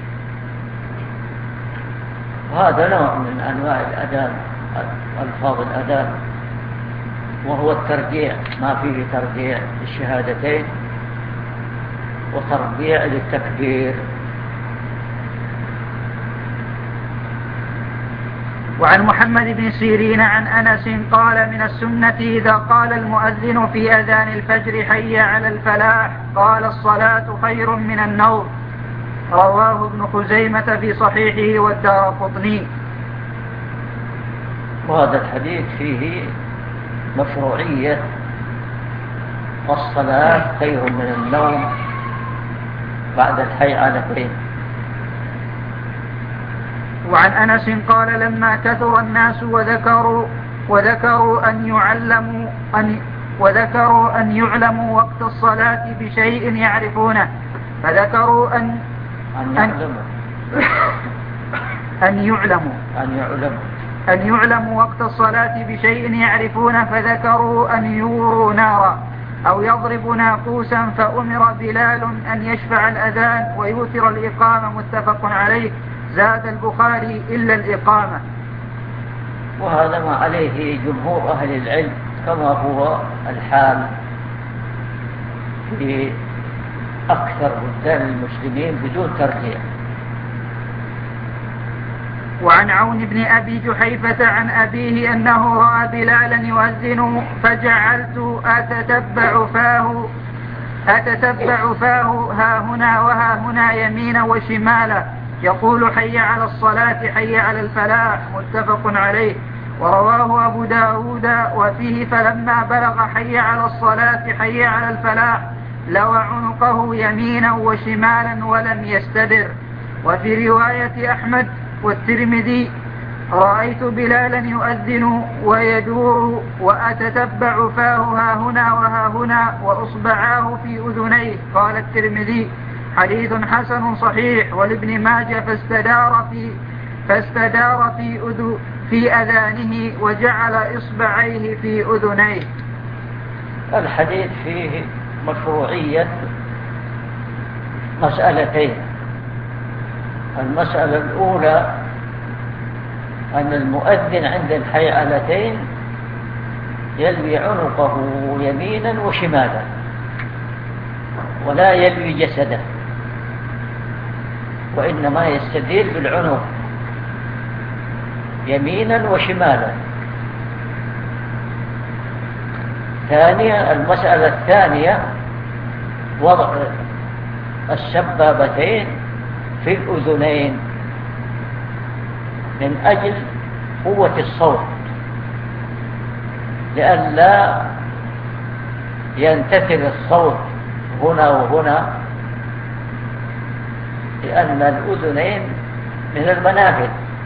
هذا نوع من أنواع الأذان، ألفاظ الأذان، وهو الترجيع، ما فيه ترجيع للشهادتين وترجيع للتكبير. وعن محمد بن سيرين عن أنس قال: من السنة إذا قال المؤذن في أذان الفجر: حي على الفلاح، قال: الصلاة خير من النوم. رواه ابن خزيمة في صحيحه والدارقطني. وهذا الحديث فيه مشروعية والصلاة خير من النوم بعد الحي على الفلاح. وعن أنس قال: لما كثر الناس وذكروا وذكروا أن يعلموا أن وذكروا أن يعلموا وقت الصلاة بشيء يعرفونه، فذكروا أن أن يعلموا أن يعلموا أن يعلموا أن يعلموا وقت الصلاة بشيء يعرفونه، فذكروا أن يوروا نارا أو يضرب ناقوسا، فأمر بلال أن يشفع الأذان ويوتر الإقامة، متفق عليه. زاد البخاري إلا الإقامة. وهذا ما عليه جمهور أهل العلم، كما هو الحال في أكثر بلدان المسلمين بدون ترجيع. وعن عون بن أبي جحيفة عن أبيه أنه رأى بلالا يؤذن، فجعلت أتتبع فاه أتتبع فاه ها هنا وها هنا يمينا وشمالا، يقول: حي على الصلاة حي على الفلاح، متفق عليه. ورواه أبو داود وفيه: فلما بلغ حي على الصلاة حي على الفلاح لوى عنقه يمينا وشمالا ولم يستدر. وفي رواية أحمد والترمذي: رأيت بلالا يؤذن ويدور وأتتبع فاه ها هنا وها هنا وأصبعاه في أذنيه. قال الترمذي: حديث حسن صحيح. ولابن ماجه: فاستدار في فاستدار في أذ في أذانه وجعل إصبعيه في أذنيه. الحديث فيه مشروعية مسألتين. المسألة الأولى أن المؤذن عند الحيعلتين يلوي عنقه يمينا وشمالا ولا يلوي جسده، وإنما يستدير بالعنق يمينا وشمالا. ثانيا، المسألة الثانية وضع السبابتين في الأذنين من أجل قوة الصوت لئلا ينتثر الصوت هنا وهنا، لأن الأذنين من المنافذ،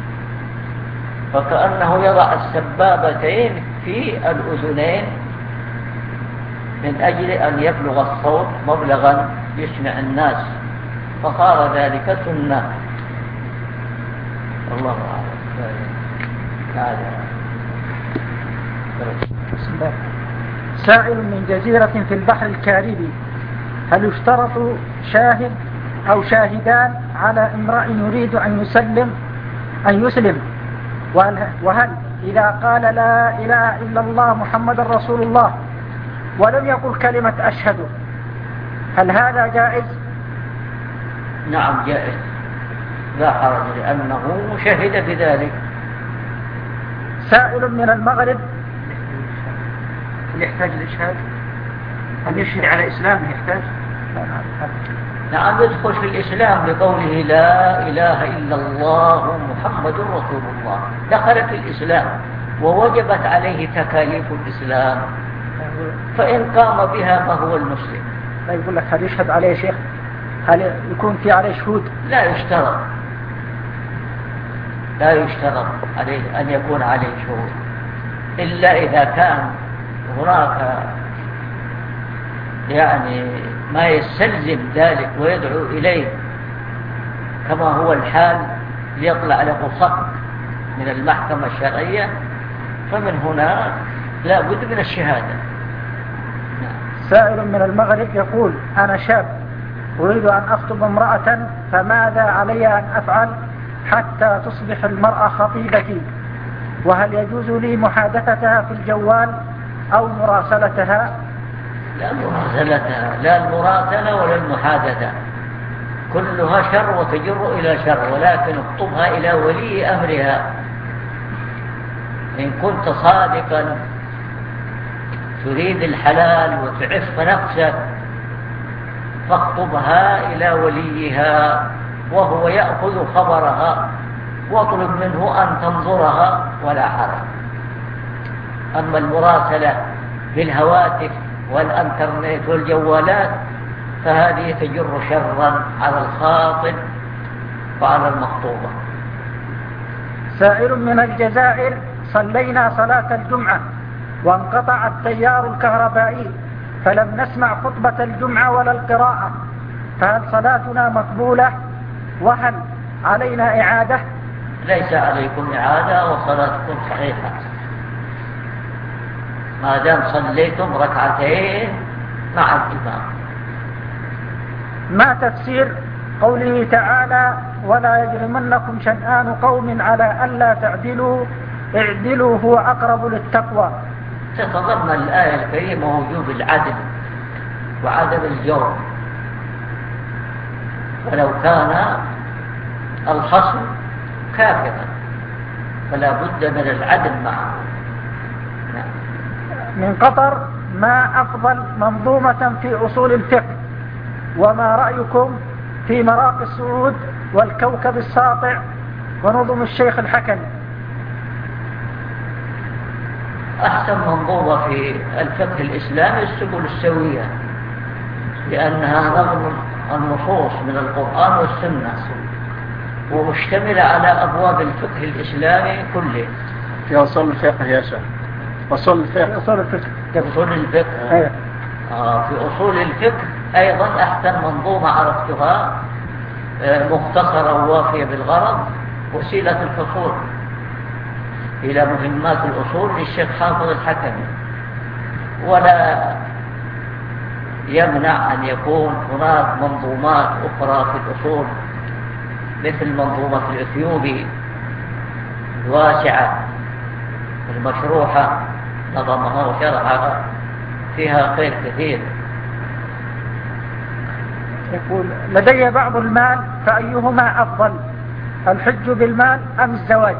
فكأنه يضع السبابتين في الأذنين من أجل أن يبلغ الصوت مبلغا يسمع الناس، فصار ذلك سنة. الله أعلم. سائل من جزيرة في البحر الكاريبي: هل يشترط شاهد أو شاهدان على امرأ يريد أن يسلم أن يسلم؟ وهل, وهل إذا قال لا إله إلا الله محمد رسول الله ولم يقل كلمة أشهد هل هذا جائز؟ نعم جائز، لا حرج، لأنه شهد بذلك. سائل من المغرب: اللي يحتاج للإشهاد أن يشهد على إسلامه يحتاج؟ نعم يدخل في الإسلام بقوله لا إله إلا الله محمد رسول الله، دخلت الإسلام ووجبت عليه تكاليف الإسلام، فإن قام بها فهو المسلم. لا يقول لك هل يشهد عليه شيخ؟ هل يكون في عليه شهود؟ لا يشترط، لا يشترط عليه أن يكون عليه شهود، إلا إذا كان هناك يعني ما يستلزم ذلك ويدعو إليه، كما هو الحال ليطلع له صك من المحكمة الشرعية، فمن هنا لا بد من الشهادة. سائل من المغرب يقول: أنا شاب أريد أن أخطب امرأة، فماذا علي أن أفعل حتى تصبح المرأة خطيبتي؟ وهل يجوز لي محادثتها في الجوال أو مراسلتها؟ لا مراسلتها، لا المراسلة ولا المحادثة، كلها شر وتجر إلى شر، ولكن اخطبها إلى ولي أمرها. إن كنت صادقا تريد الحلال وتعف نفسك فاخطبها إلى وليها وهو يأخذ خبرها، واطلب منه أن تنظرها ولا حرج. أما المراسلة بالهواتف والانترنت والجوالات فهذه تجر شرا على الخاطب وعلى المخطوبة. سائل من الجزائر: صلينا صلاة الجمعة وانقطع التيار الكهربائي فلم نسمع خطبة الجمعة ولا القراءة، فهل صلاتنا مقبولة؟ وهل علينا إعادة؟ ليس عليكم إعادة وصلاتكم صحيحة ما دام صليتم ركعتين مع الإمام. ما تفسير قوله تعالى: ولا يجرمنكم شنآن قوم على ألا تعدلوا اعدلوا هو أقرب للتقوى؟ تتضمن الآية الكريمة وجوب العدل وعدم الجور، ولو كان الخصم كافرا فلا بد من العدل معه. من قطر: ما أفضل منظومة في أصول الفقه؟ وما رأيكم في مراقي السعود والكوكب الساطع ونظم الشيخ الحكمي؟ أحسن منظومة في الفقه الإسلامي السبل السوية، لأنها نظم النصوص من القرآن والسنة ومشتملة على أبواب الفقه الإسلامي كله. في أصول الفقه يا شيخ، أصول الفقه أصول الفقه أصول الفقه أيوة. آه في أصول الفقه أيضا أحسن منظومة عرفتها آه مختصرة ووافية بالغرض، وسيلة الفصول إلى مهمات الأصول للشيخ حافظ الحكمي. ولا يمنع أن يكون هناك منظومات أخرى في الأصول مثل منظومة الإثيوبي الواسعة المشروحة نظمها وشرحها، فيها خير كثير. يقول: لدي بعض المال فأيهما أفضل، الحج بالمال أم الزواج؟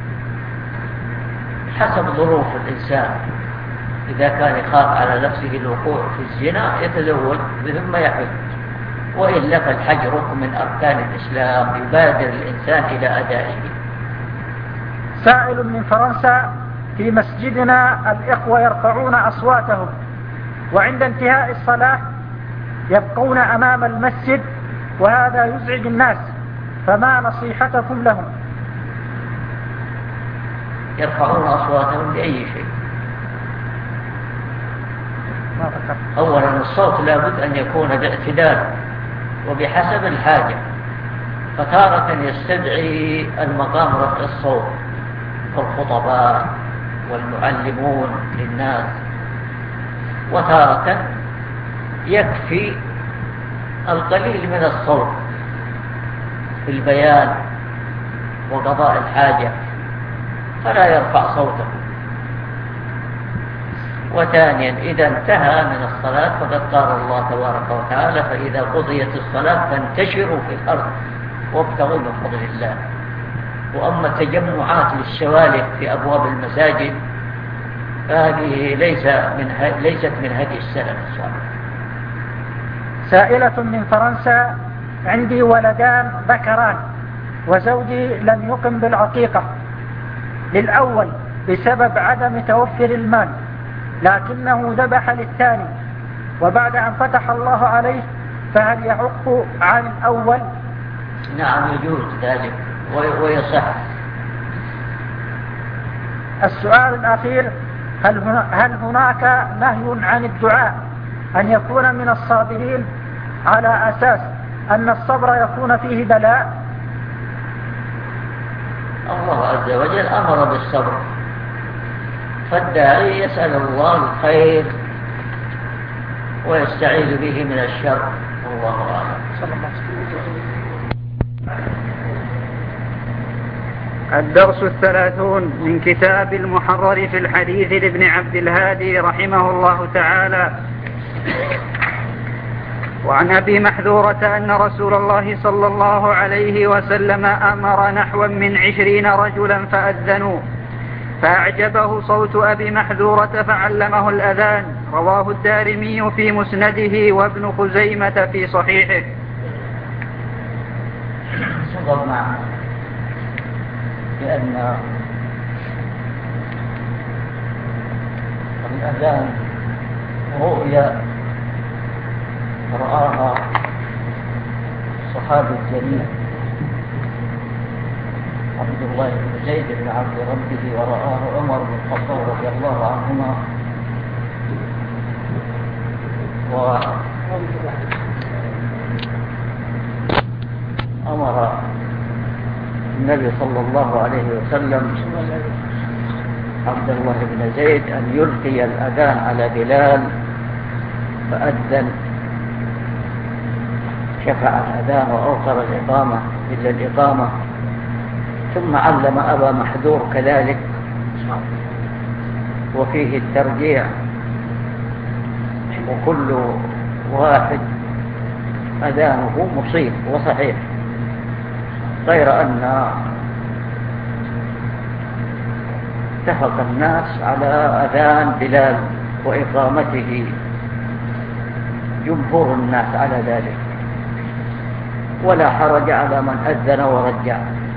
حسب ظروف الإنسان، إذا كان يخاف على نفسه الوقوع في الزنا يتزوج ثم يحج، وإلا فالحج ركن من أركان الإسلام يبادر الإنسان إلى أدائه. سائل من فرنسا في مسجدنا الإخوة يرفعون أصواتهم، وعند انتهاء الصلاة يبقون أمام المسجد، وهذا يزعج الناس، فما نصيحتكم لهم؟ يرفعون أصواتهم بأي شيء؟ أولا الصوت لابد أن يكون باعتدال وبحسب الحاجة، فتارة يستدعي المقام رفع الصوت كالخطباء والمعلمون للناس، وتارة يكفي القليل من الصوت في البيان وقضاء الحاجة فلا يرفع صوته. وثانيا إذا انتهى من الصلاة فقد قال الله تبارك وتعالى: فإذا قضيت الصلاة فانتشروا في الأرض وابتغوا من فضل الله. وأما التجمعات للشوالق في أبواب المساجد فهذه ليس من ليست من هدي السلف الصالح. سائلة من فرنسا: عندي ولدان ذكران وزوجي لم يقم بالعقيقة، للأول بسبب عدم توفر المال، لكنه ذبح للثاني، وبعد أن فتح الله عليه فهل يحق عن الأول؟ نعم يجوز ذلك ويصح. السؤال الأخير: هل هل هناك نهي عن الدعاء أن يكون من الصابرين على أساس أن الصبر يكون فيه بلاء؟ الله عز وجل أمر بالصبر، فالداعي يسأل الله الخير ويستعيذ به من الشر، والله أعلم. صلى الله عليه وسلم. الدرس الثلاثون من كتاب المحرر في الحديث لابن عبد الهادي رحمه الله تعالى. وعن أبي محذورة أن رسول الله صلى الله عليه وسلم أمر نحوا من عشرين رجلا فأذنوا، فأعجبه صوت أبي محذورة فعلمه الأذان. رواه الدارمي في مسنده وابن خزيمة في صحيحه. صدق معه لأن الأذان رؤيا رآها الصحابي الجليل عبد الله بن زيد بن عبد ربه، ورآه عمر بن الخطاب رضي الله عنهما، وأمر النبي صلى الله عليه وسلم عبد الله بن زيد أن يلقي الأذان على بلال، فأذن شفع الأذان وأوقر الإقامة إلا الإقامة، ثم علم أبا محذور كذلك، وفيه الترجيع، وكل واحد أذانه مصيب وصحيح، غير أن اتفق الناس على أذان بلال وإقامته، جمهور الناس على ذلك، ولا حرج على من أذن ورجع.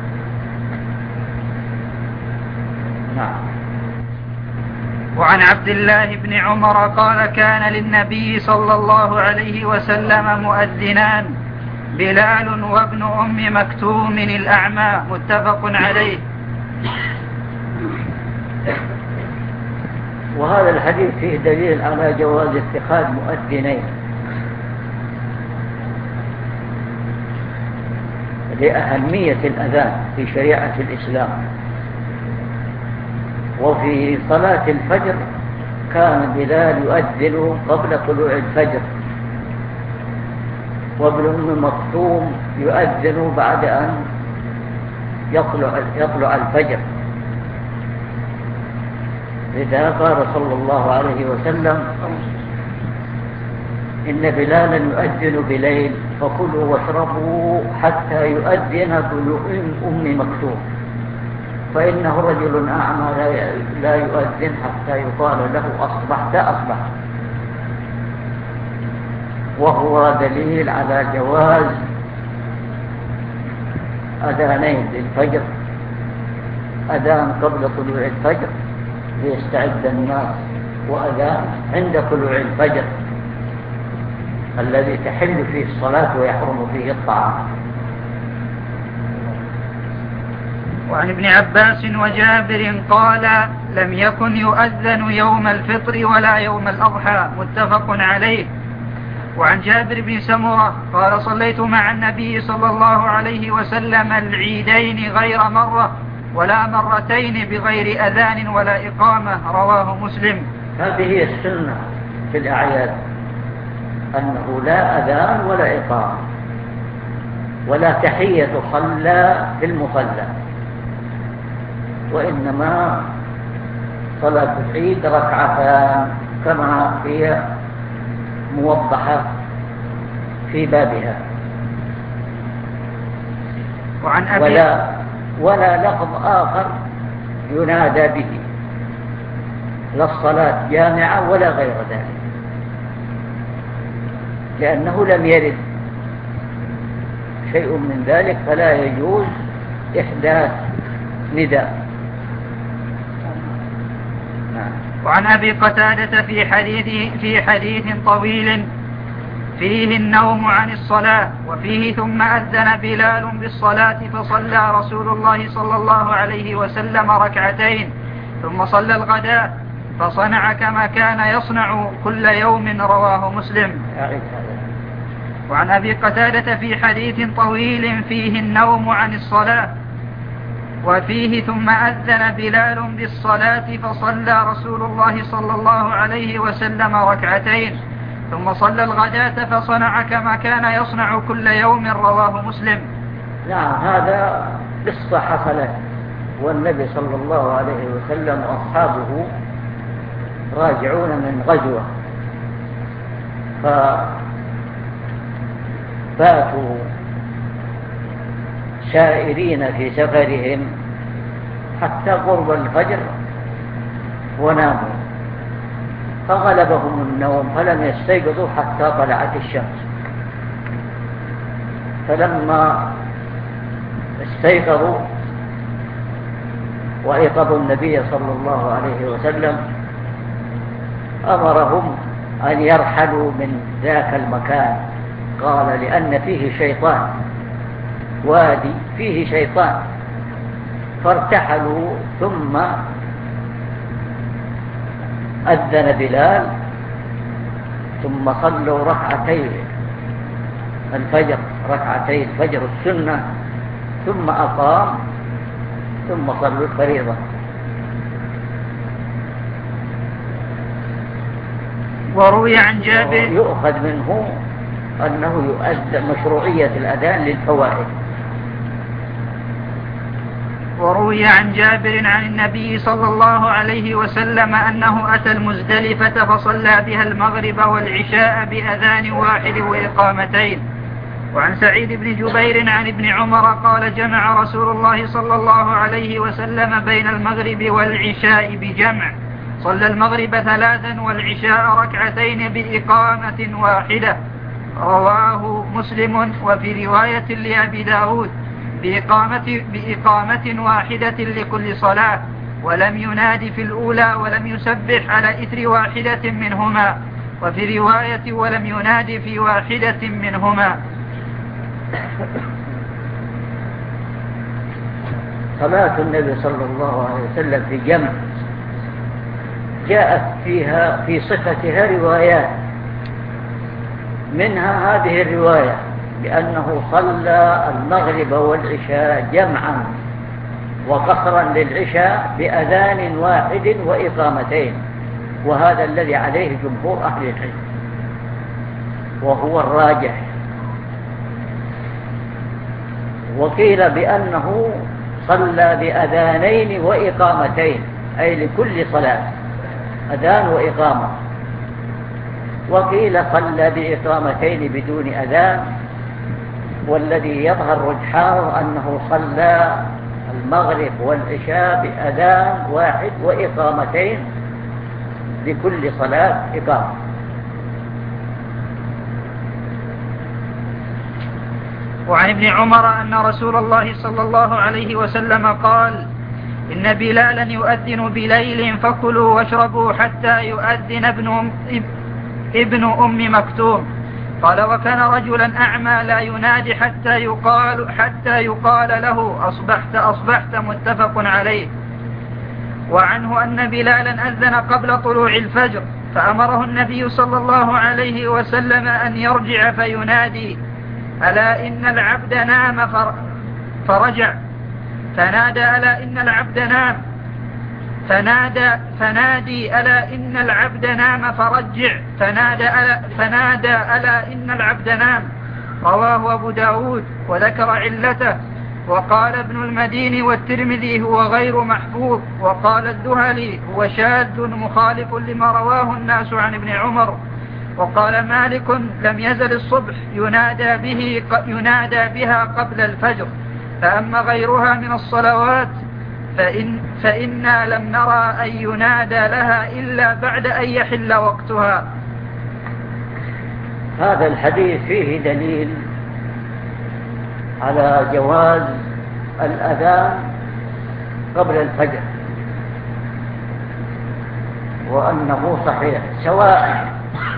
نعم. وعن عبد الله بن عمر قال: كان للنبي صلى الله عليه وسلم مؤذنان، بلال وابن أم مكتوم الأعمى، متفق عليه. وهذا الحديث فيه دليل على جواز اتخاذ مؤذنين لأهمية الأذان في شريعة الإسلام. وفي صلاة الفجر كان بلال يؤذن قبل طلوع الفجر، وابن أم مكتوم يؤذن بعد أن يطلع, يطلع الفجر. لذا قال صلى الله عليه وسلم: إن بلالا يؤذن بليل فكلوا واشربوا حتى يؤذن ابن أم مكتوم، فإنه رجل أعمى لا يؤذن حتى يقال له أصبحت أصبحت. وهو دليل على جواز أذانين للفجر، أذان قبل طلوع الفجر ليستعد الناس وأذان عند طلوع الفجر الذي تحل فيه الصلاة ويحرم فيه الطعام. وعن ابن عباس وجابر قال لم يكن يؤذن يوم الفطر ولا يوم الأضحى، متفق عليه. وعن جابر بن سمرة قال صليت مع النبي صلى الله عليه وسلم العيدين غير مرة ولا مرتين بغير أذان ولا إقامة، رواه مسلم. هذه هي السنة في الأعياد، أنه لا أذان ولا إقامة ولا تحية صلى في المصلى، وإنما صلاة العيد ركعتان كما هي موضحة في بابها. وعن أبي ولا, ولا لفظ آخر ينادى به، لا الصلاة جامعة ولا غير ذلك، لأنه لم يرد شيء من ذلك، فلا يجوز إحداث نداء. وعن أبي قتادة في حديث, في حديث طويل فيه النوم عن الصلاة، وفيه ثم أذن بلال بالصلاة فصلى رسول الله صلى الله عليه وسلم ركعتين ثم صلى الغداء فصنع كما كان يصنع كل يوم، رواه مسلم. وعن أبي قتادة في حديث طويل فيه النوم عن الصلاة، وفيه ثم أذن بلال بالصلاة فصلى رسول الله صلى الله عليه وسلم ركعتين ثم صلى الغداة فصنع كما كان يصنع كل يوم، رواه مسلم. نعم، هذا قصة حصلت، والنبي صلى الله عليه وسلم وأصحابه راجعون من غزوة، فباتوا سائرين في سفرهم حتى قرب الفجر وناموا، فغلبهم النوم فلم يستيقظوا حتى طلعت الشمس. فلما استيقظوا وأيقظوا النبي صلى الله عليه وسلم أمرهم أن يرحلوا من ذاك المكان، قال لأن فيه شيطان، وادي فيه شيطان، فارتحلوا. ثم أذن بلال ثم صلوا ركعتي الفجر، ركعتي الفجر السنة، ثم أقام ثم صلوا الفريضة. وروي عن جابر يؤخذ منه أنه يؤذن مشروعية الأذان للفوائد. وروي عن جابر عن النبي صلى الله عليه وسلم أنه أتى المزدلفة فصلى بها المغرب والعشاء بأذان واحد وإقامتين. وعن سعيد بن جبير عن ابن عمر قال جمع رسول الله صلى الله عليه وسلم بين المغرب والعشاء بجمع، صلى المغرب ثلاثا والعشاء ركعتين بإقامة واحدة، رواه مسلم. وفي رواية لأبي داود بإقامة, بإقامة واحدة لكل صلاة، ولم ينادي في الأولى ولم يسبح على إثر واحدة منهما، وفي رواية ولم ينادي في واحدة منهما. صلاة النبي صلى الله عليه وسلم في جمع جاءت فيها في صفتها روايات، منها هذه الرواية بأنه صلى المغرب والعشاء جمعا وقصرا للعشاء بأذان واحد وإقامتين، وهذا الذي عليه جمهور أهل العلم وهو الراجح. وقيل بأنه صلى بأذانين وإقامتين، أي لكل صلاة أذان وإقامة. وقيل صلى بإقامتين بدون أذان، والذي يظهر رجحانه أنه صلى المغرب والعشاء بأذان واحد وإقامتين لكل صلاة إقامة. وعن ابن عمر أن رسول الله صلى الله عليه وسلم قال إن بلالا يؤذن بليل فكلوا واشربوا حتى يؤذن ابن أم, ابن أم مكتوم. قال وكان رجلا أعمى لا ينادي حتى يقال, حتى يقال له أصبحت أصبحت متفق عليه. وعنه أن بلالا أذن قبل طلوع الفجر فأمره النبي صلى الله عليه وسلم أن يرجع فينادي ألا إن العبد نام فرجع فنادى ألا إن العبد نام فنادى فنادي ألا إن العبد نام فرجع فنادى ألا, فنادى ألا إن العبد نام. رواه أبو داود وذكر علته. وقال ابن المديني والترمذي هو غير محفوظ. وقال الذهلي هو شاذ مخالف لما رواه الناس عن ابن عمر. وقال مالك لم يزل الصبح ينادى, به ينادى بها قبل الفجر. فأما غيرها من الصلوات فإن فإنا لم نرى أن ينادى لها إلا بعد أن يحل وقتها. هذا الحديث فيه دليل على جواز الأذان قبل الفجر وأنه صحيح، سواء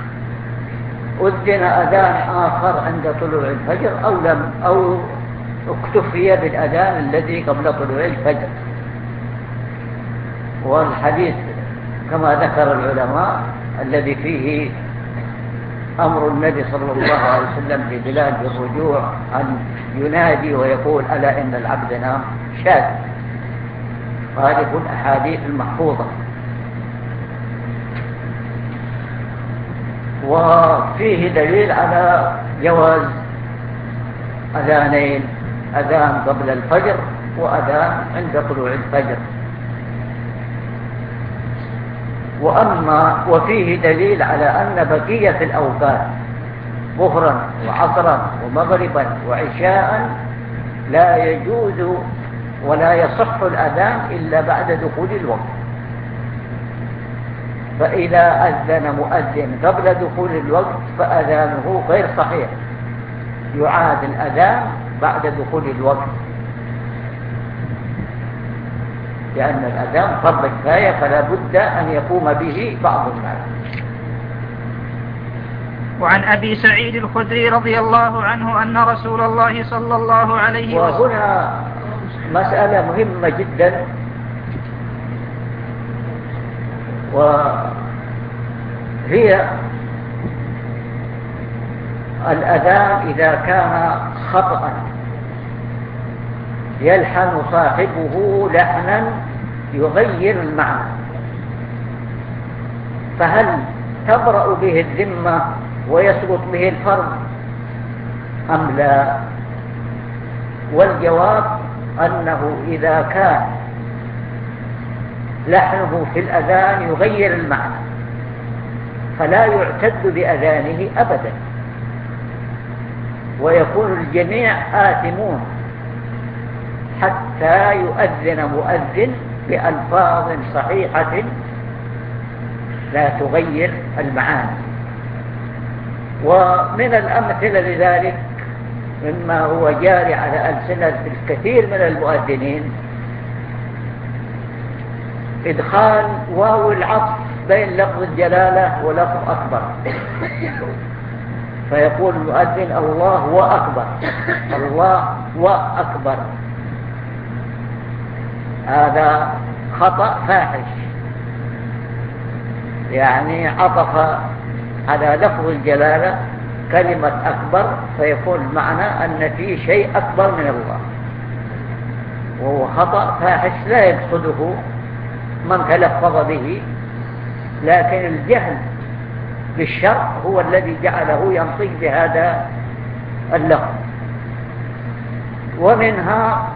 أذن أذان آخر عند طلوع الفجر أو لم أو اكتفي بالأذان الذي قبل طلوع الفجر. والحديث كما ذكر العلماء الذي فيه أمر النبي صلى الله عليه وسلم لبلال بالرجوع أن ينادي ويقول ألا إن العبد نام شاذ، خالف الأحاديث المحفوظة. وفيه دليل على جواز أذانين، أذان قبل الفجر وأذان عند طلوع الفجر. وأما وفيه دليل على أن بقية الأوقات ظهرا وعصرا ومغربا وعشاء لا يجوز ولا يصح الأذان إلا بعد دخول الوقت. فإذا أذن مؤذن قبل دخول الوقت فأذانه غير صحيح، يعاد الأذان بعد دخول الوقت، لأن الأذان فرض كفاية فلا بد أن يقوم به بعض الناس. وعن أبي سعيد الخدري رضي الله عنه أن رسول الله صلى الله عليه وسلم. وهنا مسألة مهمة جدا، وهي الأذان إذا كان خطأ يلحن صاحبه لحنا يغير المعنى، فهل تبرأ به الذمة ويسقط به الفرض أم لا؟ والجواب أنه إذا كان لحنه في الأذان يغير المعنى فلا يعتد بأذانه أبدا، ويكون الجميع آثمون حتى يؤذن مؤذن بألفاظ صحيحة لا تغير المعاني. ومن الأمثلة لذلك مما هو جاري على ألسنة الكثير من المؤذنين إدخال واو العطف بين لفظ الجلالة ولفظ أكبر، فيقول المؤذن الله وأكبر، الله وأكبر. هذا خطأ فاحش، يعني عطف على لفظ الجلالة كلمة أكبر فيكون المعنى أن فيه شيء أكبر من الله، وهو خطأ فاحش لا يقصده من تلفظ به، لكن الجهل بالشرع هو الذي جعله ينطق بهذا اللفظ. ومنها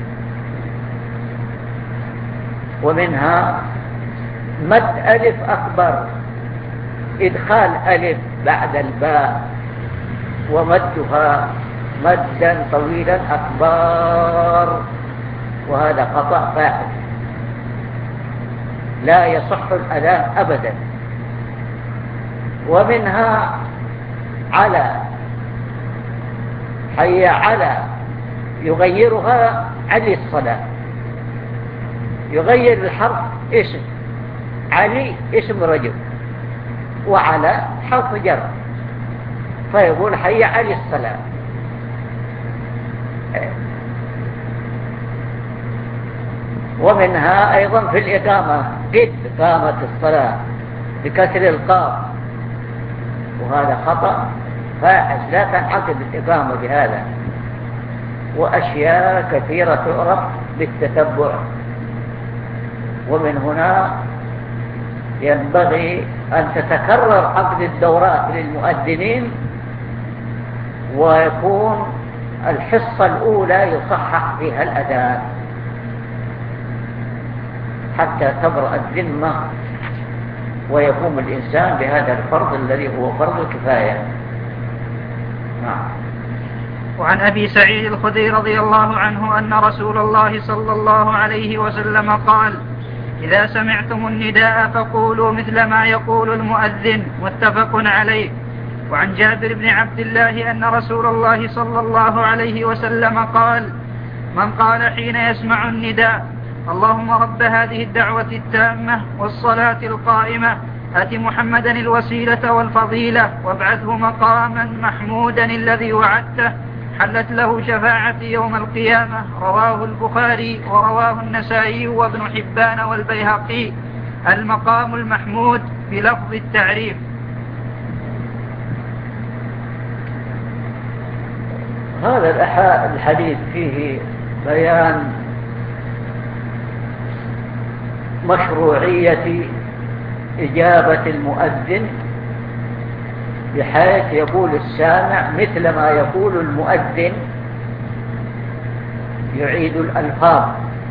ومنها مد ألف أكبر، إدخال ألف بعد الباء ومدها مدا طويلا أكبر، وهذا خطأ فاحش لا يصح الأذان أبدا. ومنها على، حي على، يغيرها علي الصلاة، يغير الحرف اسم. علي اسم رجل، وعلى حرف جر، فيقول حي علي الصلاة. ومنها أيضا في الإقامة، قد قامت الصلاة بكسر القاف، وهذا خطأ فاحش، لا تنعقد الإقامة بهذا. وأشياء كثيرة تعرف بالتتبع. ومن هنا ينبغي أن تتكرر عقد الدورات للمؤذنين، ويكون الحصة الأولى يصحح فيها الأذان حتى تبرأ الذمة ويقوم الإنسان بهذا الفرض الذي هو فرض الكفاية. نعم. وعن أبي سعيد الخدري رضي الله عنه أن رسول الله صلى الله عليه وسلم قال: إذا سمعتم النداء فقولوا مثل ما يقول المؤذن، متفق عليه. وعن جابر بن عبد الله أن رسول الله صلى الله عليه وسلم قال: من قال حين يسمع النداء: اللهم رب هذه الدعوة التامة والصلاة القائمة آت محمدا الوسيلة والفضيلة وابعثه مقاما محمودا الذي وعدته، حلت له شفاعتي يوم القيامة. رواه البخاري ورواه النسائي وابن حبان والبيهقي. المقام المحمود بلفظ التعريف. هذا الحديث فيه بيان مشروعية إجابة المؤذن، بحيث يقول السامع مثل ما يقول المؤذن، يعيد الألفاظ.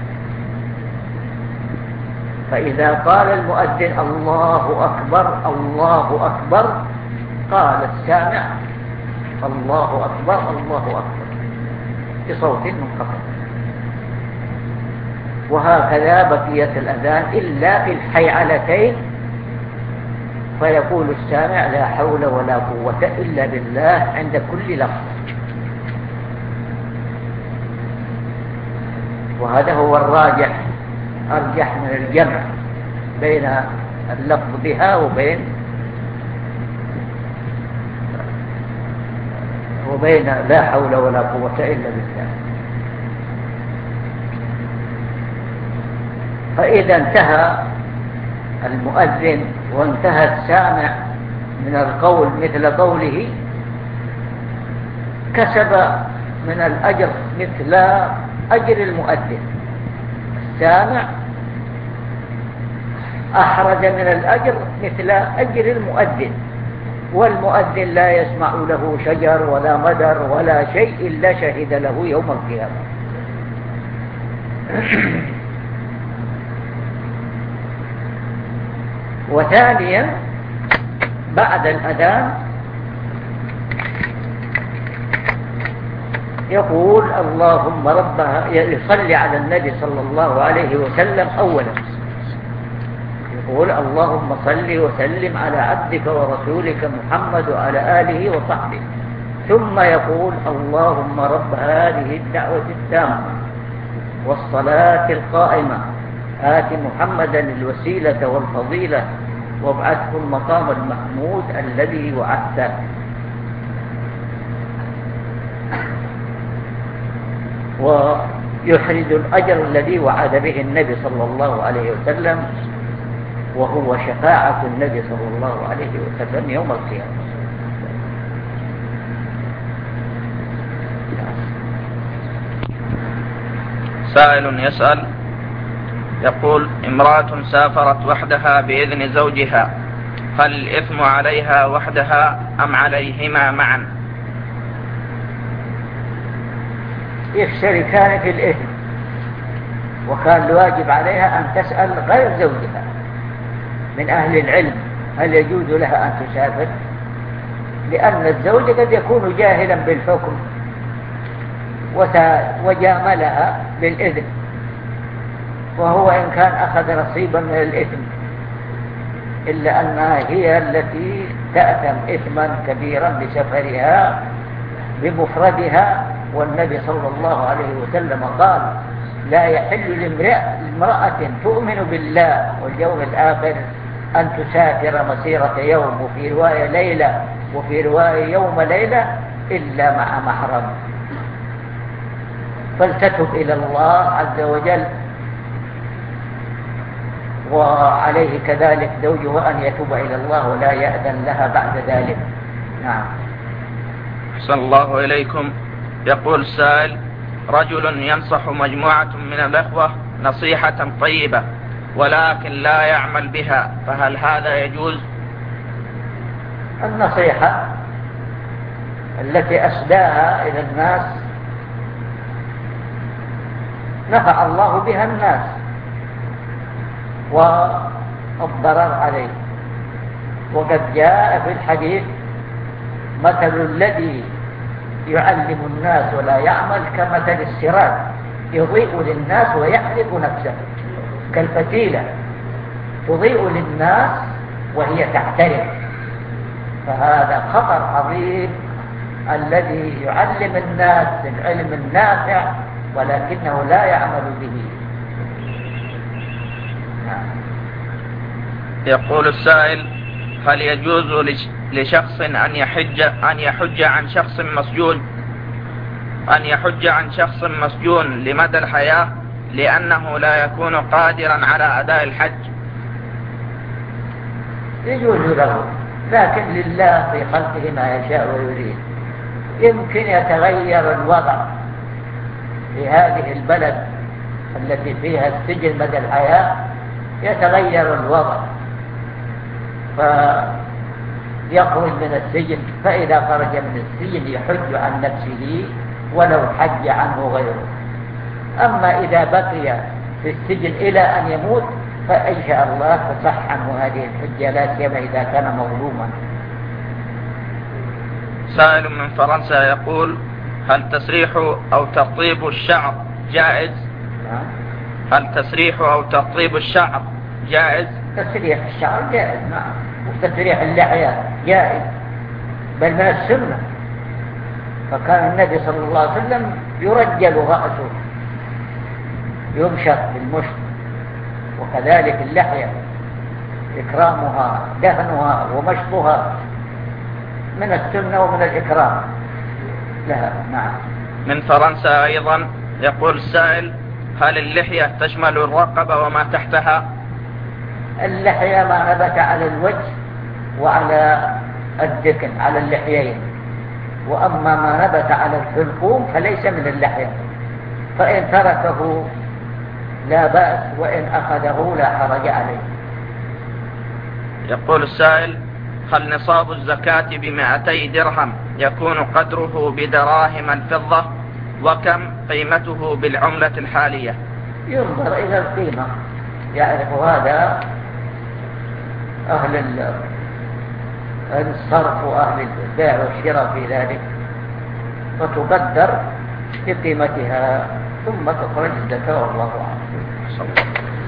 فإذا قال المؤذن الله أكبر الله أكبر، قال السامع الله أكبر الله أكبر بصوت منخفض. وهكذا بقية الأذان إلا في الحيعلتين، فيقول السامع لا حول ولا قوة إلا بالله عند كل لفظ. وهذا هو الراجح، أرجح من الجمع بين اللفظ بها وبين وبين لا حول ولا قوة إلا بالله. فإذا انتهى المؤذن وانتهى السامع من القول مثل قوله، كسب من الأجر مثل أجر المؤذن. السامع أحرج من الأجر مثل أجر المؤذن، والمؤذن لا يسمع له شجر ولا مدر ولا شيء إلا شهد له يوم القيامة. وثانيا بعد الأذان يقول اللهم ربها، يصلي على النبي صلى الله عليه وسلم أولا، يقول اللهم صل وسلم على عبدك ورسولك محمد وعلى آله وصحبه، ثم يقول اللهم رب هذه الدعوة التامة والصلاة القائمة آت محمدا الوسيلة والفضيلة وابعثه المقام المحمود الذي وعدته. ويحرز الأجر الذي وعد به النبي صلى الله عليه وسلم، وهو شفاعة النبي صلى الله عليه وسلم يوم القيامة. سائل يسأل يقول: امرأة سافرت وحدها بإذن زوجها، هل الإثم عليها وحدها أم عليهما معا؟ يشتركان في الإثم، وكان الواجب عليها أن تسأل غير زوجها من أهل العلم هل يجوز لها أن تسافر، لأن الزوج قد يكون جاهلا بالحكم وجاملها بالإذن، وهو إن كان أخذ نصيبا من الإثم، إلا أنها هي التي تأثم إثما كبيرا بسفرها بمفردها. والنبي صلى الله عليه وسلم قال لا يحل امرأة تؤمن بالله واليوم الآخر أن تسافر مسيرة يوم، وفي رواية ليلة، وفي رواية يوم ليلة، إلا مع محرم. فلتتب إلى الله عز وجل، وعليه كذلك زوجها أن يتوب إلى الله ولا يأذن لها بعد ذلك. نعم. أحسن الله إليكم. يقول السائل: رجل ينصح مجموعة من الأخوة نصيحة طيبة ولكن لا يعمل بها، فهل هذا يجوز؟ النصيحة التي أسداها إلى الناس نفع الله بها الناس والضرر عليه. وقد جاء في الحديث: مثل الذي يعلم الناس ولا يعمل كمثل السراج يضيء للناس ويحرق نفسه، كالفتيلة تضيء للناس وهي تحترق. فهذا خطر عظيم الذي يعلم الناس العلم النافع ولكنه لا يعمل به. يقول السائل: هل يجوز لشخص أن يحج أن يحج عن شخص مسجون أن يحج عن شخص مسجون لمدى الحياة لأنه لا يكون قادرا على أداء الحج؟ يجوز له، لكن لله في خلقه ما يشاء ويريد. يمكن يتغير الوضع في هذه البلد التي فيها السجن مدى الحياة، يتغير الوضع فيخرج من السجن، فإذا خرج من السجن يحج عن نفسه ولو حج عنه غيره. أما إذا بقي في السجن إلى أن يموت فإن شاء الله تصح عنه هذه الحجة، لا سيما إذا كان مظلوما. سائل من فرنسا يقول: هل تسريح أو ترطيب الشعر جائز؟ هل تسريح أو ترطيب الشعر جائز؟ تسريح الشعر جائز، نعم. وتسريح اللحية جائز، بل من السنة. فكان النبي صلى الله عليه وسلم يرجل رأسه، يمشط بالمشط، وكذلك اللحية إكرامها دهنها ومشطها من السنة ومن الإكرام لها. نعم. من فرنسا أيضا يقول السائل: هل اللحية تشمل الرقبة وما تحتها؟ اللحية ما نبت على الوجه وعلى الذقن، على اللحيين. وأما ما نبت على الحلقوم فليس من اللحية، فإن تركه لا بأس، وإن أخذه لا حرج عليه. يقول السائل: هل نصاب الزكاة بمائتي درهم يكون قدره بدراهم الفضة؟ وكم قيمته بالعملة الحالية؟ ينظر إلى القيمة، يعرف هذا أهل الصرف وأهل البيع والشراء في ذلك، فتقدر بقيمتها ثم تخرج الزكاة، والله أعلم.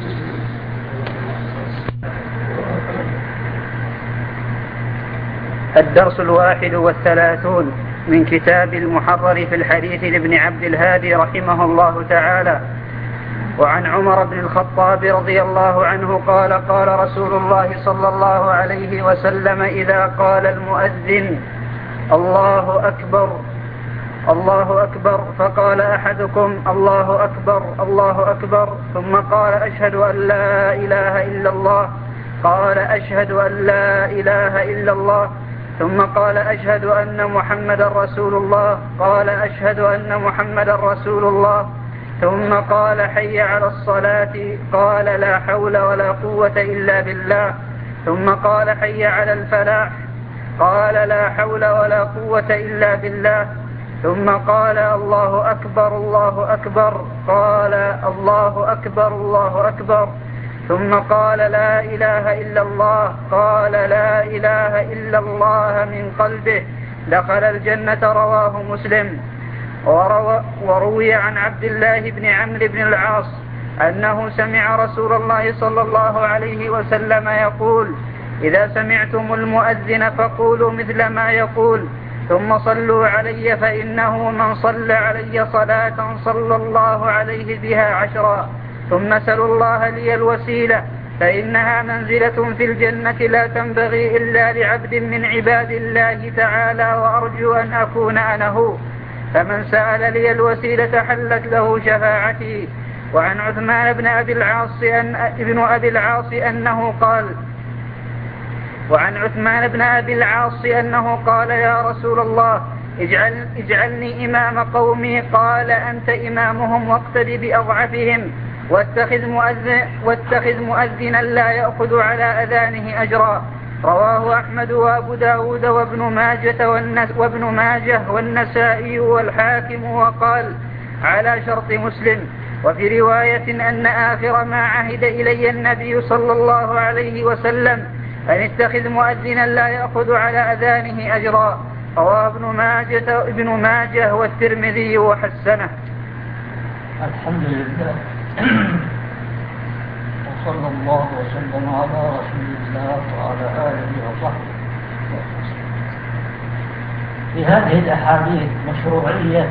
الدرس الواحد والثلاثون من كتاب المحرر في الحديث لابن عبد الهادي رحمه الله تعالى. وعن عمر بن الخطاب رضي الله عنه قال: قال رسول الله صلى الله عليه وسلم: إذا قال المؤذن الله أكبر الله أكبر فقال أحدكم الله أكبر الله أكبر ثم قال: أشهد أن لا إله إلا الله، قال: أشهد أن لا إله إلا الله، ثم قال: أشهد أن محمد رسول الله، قال: أشهد أن محمد رسول الله، ثم قال: حي على الصلاة، قال: لا حول ولا قوة إلا بالله، ثم قال: حي على الفلاح، قال: لا حول ولا قوة إلا بالله، ثم قال: الله أكبر الله أكبر، قال: الله أكبر الله أكبر، ثم قال: لا إله إلا الله، قال: لا إله إلا الله من قلبه، دخل الجنة. رواه مسلم. وروي عن عبد الله بن عمرو بن العاص أنه سمع رسول الله صلى الله عليه وسلم يقول: إذا سمعتم المؤذن فقولوا مثل ما يقول، ثم صلوا علي، فإنه من صلى علي صلاة صلى الله عليه بها عشرا. ثم سلوا الله لي الوسيلة فإنها منزلة في الجنة لا تنبغي إلا لعبد من عباد الله تعالى وأرجو أن أكون أنا هو. فمن سأل لي الوسيلة حلت له شفاعتي. وعن عثمان بن أبي العاص أن ابن أبي العاص أنه قال وعن عثمان بن أبي العاص أنه قال يا رسول الله اجعل اجعلني إمام قومي. قال أنت إمامهم واقتد بأضعفهم واتخذ مؤذن واتخذ مؤذنا لا يأخذ على أذانه أجرا. رواه أحمد وأبو داود وابن ماجة وابن ماجه والنسائي والحاكم وقال على شرط مسلم. وفي رواية أن آخر ما عهد إلي النبي صلى الله عليه وسلم أن اتخذ مؤذنا لا يأخذ على أذانه أجرا. رواه ابن ماجة, ابن ماجه والترمذي وحسنه. الحمد لله وصلى الله وسلم على رسول الله وعلى آله وصحبه. في هذه الأحاديث مشروعية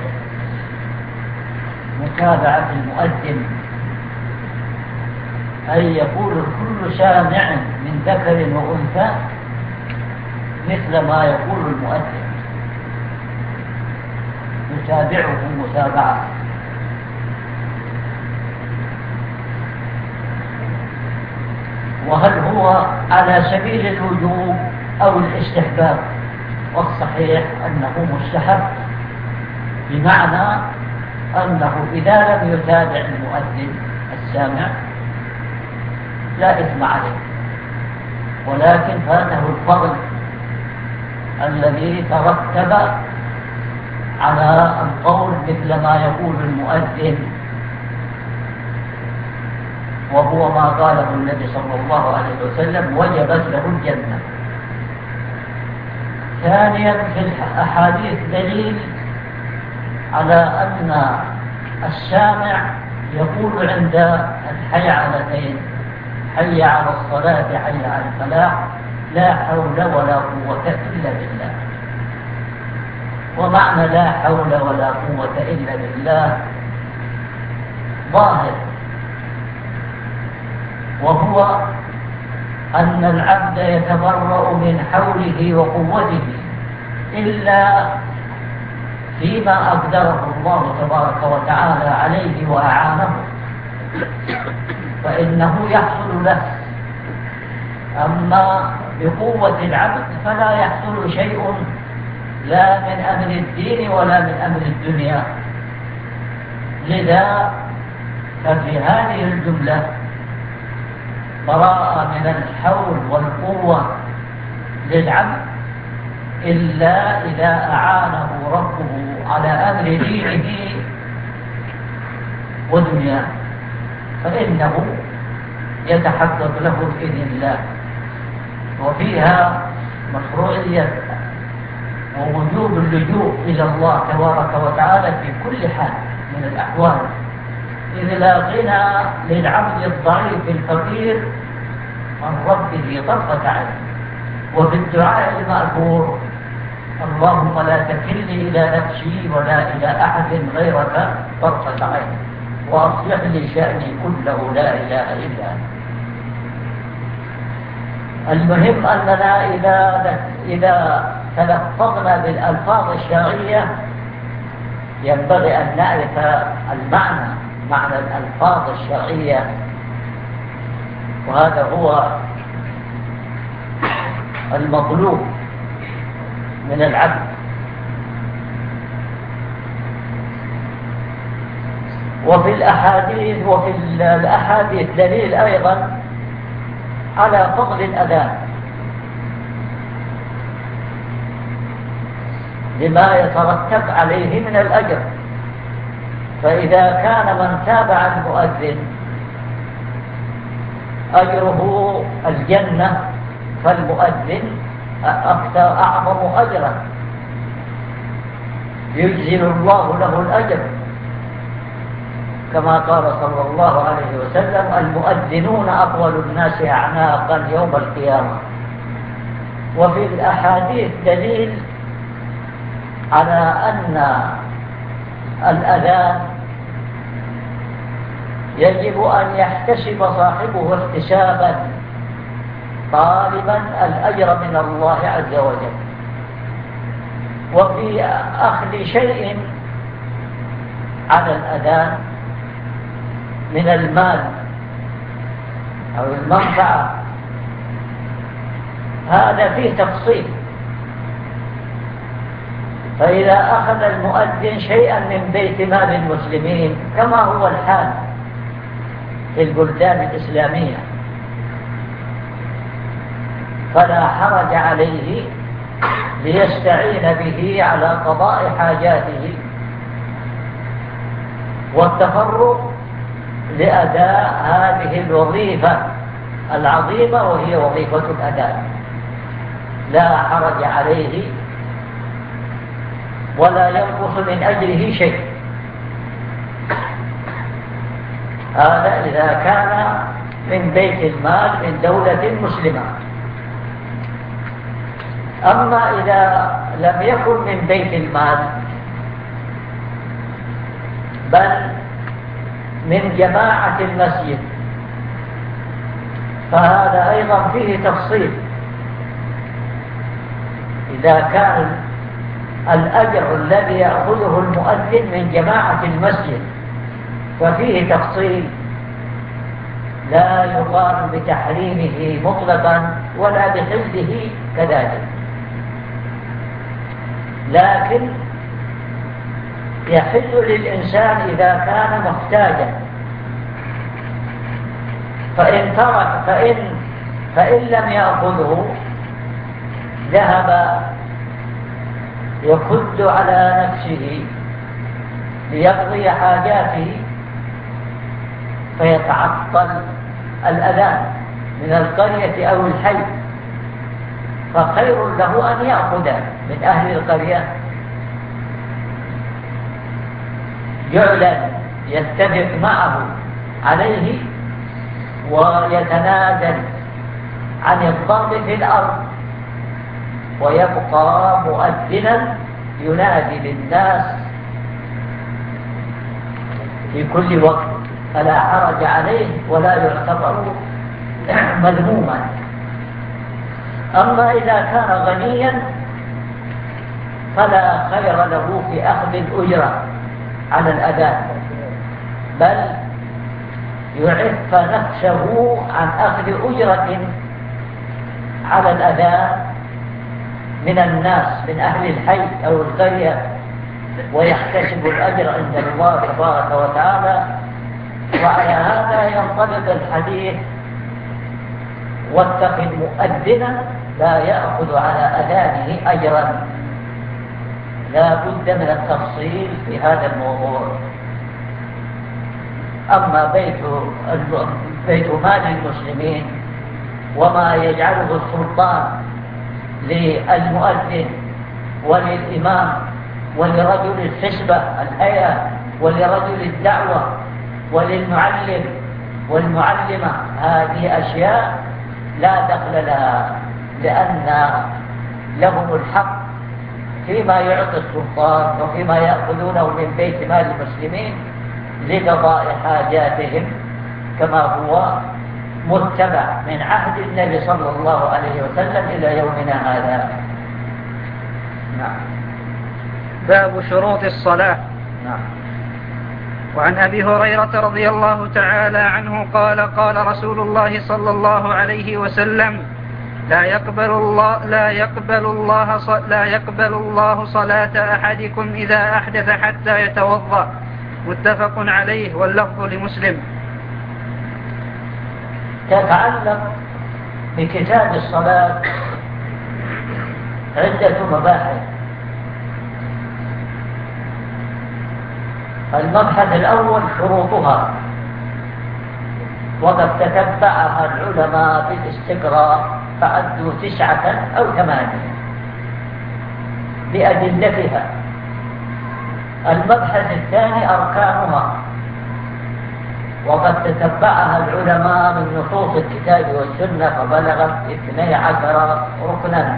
متابعة المؤذن، أي يقول كل سامع من ذكر وأنثى مثل ما يقول المؤذن، يتابعه متابعة. وهل هو على سبيل الوجوب أو الاستحباب؟ والصحيح أنه مستحب، بمعنى أنه إذا لم يتابع المؤذن السامع لا إثم عليه، ولكن فاته الفضل الذي ترتب على القول مثل ما يقول المؤذن، وهو ما قاله النبي صلى الله عليه وسلم وجبت له الجنة. ثانيا في الأحاديث دليل على أن السامع يقول عند الحيعلتين حي على الصلاة حي على الفلاح لا حول ولا قوة إلا بالله. ومعنى لا حول ولا قوة إلا بالله ظاهر، وهو أن العبد يتبرأ من حوله وقوته إلا فيما أقدره الله تبارك وتعالى عليه وأعانه، فإنه يحصل له. أما بقوة العبد فلا يحصل شيء لا من أمر الدين ولا من أمر الدنيا. لذا ففي هذه الجملة براءة من الحول والقوة للعبد إلا إذا أعانه ربه على أمر دينه ودنياه، فإنه يتحقق له بإذن الله. وفيها مشروعية ووجوب اللجوء إلى الله تبارك وتعالى في كل حال من الأحوال، إذ لا غنى للعبد الضعيف الفقير عن ربه طرفة عين. وفي الدعاء المأثور اللهم لا تكلني إلى نفسي ولا إلى أحد غيرك طرفة عين وأصلح لي شأني كله لا إله إلا أنت. المهم أننا إذا إذا تلفظنا بالألفاظ الشرعية ينبغي أن نعرف المعنى معنى الألفاظ الشرعية، وهذا هو المطلوب من العبد. وفي الأحاديث وفي الأحاديث دليل أيضا على فضل الأذان لما يترتب عليه من الأجر. فإذا كان من تابع المؤذن أجره الجنة فالمؤذن أكثر أعظم أجرا، يجزل الله له الأجر، كما قال صلى الله عليه وسلم المؤذنون أطول الناس أعناقا يوم القيامة. وفي الأحاديث دليل على أن الأذان يجب أن يحتسب صاحبه احتسابا طالبا الأجر من الله عز وجل. وفي أخذ شيء على الأذان من المال أو المنفعة هذا فيه تفصيل. فإذا أخذ المؤذن شيئا من بيت مال المسلمين كما هو الحال في البلدان الإسلامية فلا حرج عليه ليستعين به على قضاء حاجاته والتفرغ لأداء هذه الوظيفة العظيمة وهي وظيفة الأذان. لا حرج عليه ولا ينقص من أجره شيء. هذا إذا كان من بيت المال من دولة مسلمة. أما إذا لم يكن من بيت المال بل من جماعة المسجد فهذا أيضا فيه تفصيل. إذا كان الأجر الذي يأخذه المؤذن من جماعة المسجد ففيه تفصيل لا يقال بتحريمه مطلقا ولا بحله كذلك، لكن يحل للإنسان إذا كان محتاجا فإن ترك فإن, فإن لم يأخذه ذهب يكد على نفسه ليقضي حاجاته فيتعطل الأذان من القرية أو الحي، فخير له أن يأخذ من أهل القرية يعلن يتفق معه عليه ويتنازل عن الضرب في الأرض ويبقى مؤذنا ينادي للناس في كل وقت فلا حرج عليه ولا يعتبر مذموما. أما إذا كان غنيا فلا خير له في أخذ الأجرة على الأذان بل يعف نفسه عن أخذ أجرة على الأذان من الناس من أهل الحي أو القرية ويحتسب الأجر عند الله تبارك وتعالى. وعلى هذا ينطبق الحديث واتق مؤذنا لا يأخذ على أذانه أجرا. لا بد من التفصيل في هذا الموضوع. أما بيت بيت مال المسلمين وما يجعله السلطان للمؤذن وللإمام ولرجل الحسبة الهيئة ولرجل الدعوة وللمعلم والمعلمة هذه أشياء لا دخل لها لأن لهم الحق فيما يعطي السلطان وفيما يأخذونه من بيت مال المسلمين لقضاء حاجاتهم كما هو متبع من عهد النبي صلى الله عليه وسلم إلى يومنا هذا. نعم. باب شروط الصلاة. نعم. وعن أبي هريرة رضي الله تعالى عنه قال قال رسول الله صلى الله عليه وسلم لا يقبل الله لا يقبل الله لا يقبل الله صلاة أحدكم إذا أحدث حتى يتوضأ. متفق عليه واللفظ لمسلم. تتعلق بكتاب الصلاة عدة مباحث. المبحث الأول شروطها وقد تتبعها العلماء في الاستقراء فعدوا تسعة أو ثمانية بأدلتها. المبحث الثاني أركانها وقد تتبعها العلماء من نصوص الكتاب والسنة فبلغت اثني عشر ركنا.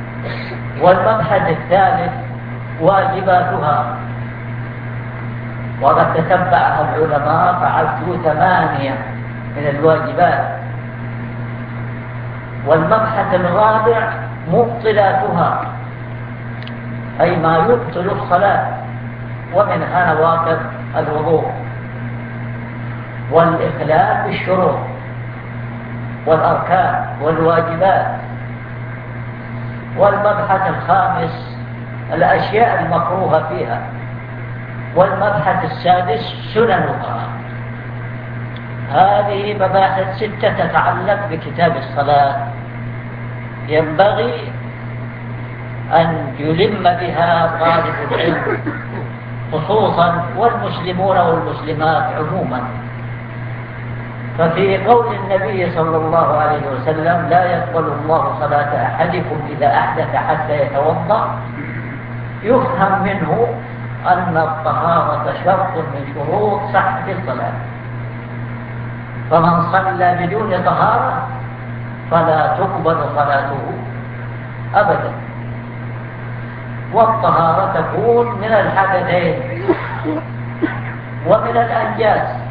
والمبحث الثالث واجباتها وقد تتبعها العلماء فعدوا ثمانية من الواجبات. والمبحث الرابع مبطلاتها، أي ما يبطل الصلاة، ومنها نواقض الوضوء والإخلال بالشروط والأركان والواجبات. والمبحث الخامس الأشياء المكروهة فيها. والمبحث السادس سننها. هذه مباحث ستة تتعلق بكتاب الصلاة، ينبغي أن يلم بها طالب العلم خصوصا والمسلمون والمسلمات عموما. ففي قول النبي صلى الله عليه وسلم لا يقبل الله صلاة أحدكم إذا أحدث حتى يتوضأ، يفهم منه أن الطهارة شرط من شروط صحة الصلاة، فمن صلى بدون طهارة فلا تقبل صلاته أبدا. والطهارة تكون من الحدثين ومن الأنجاس،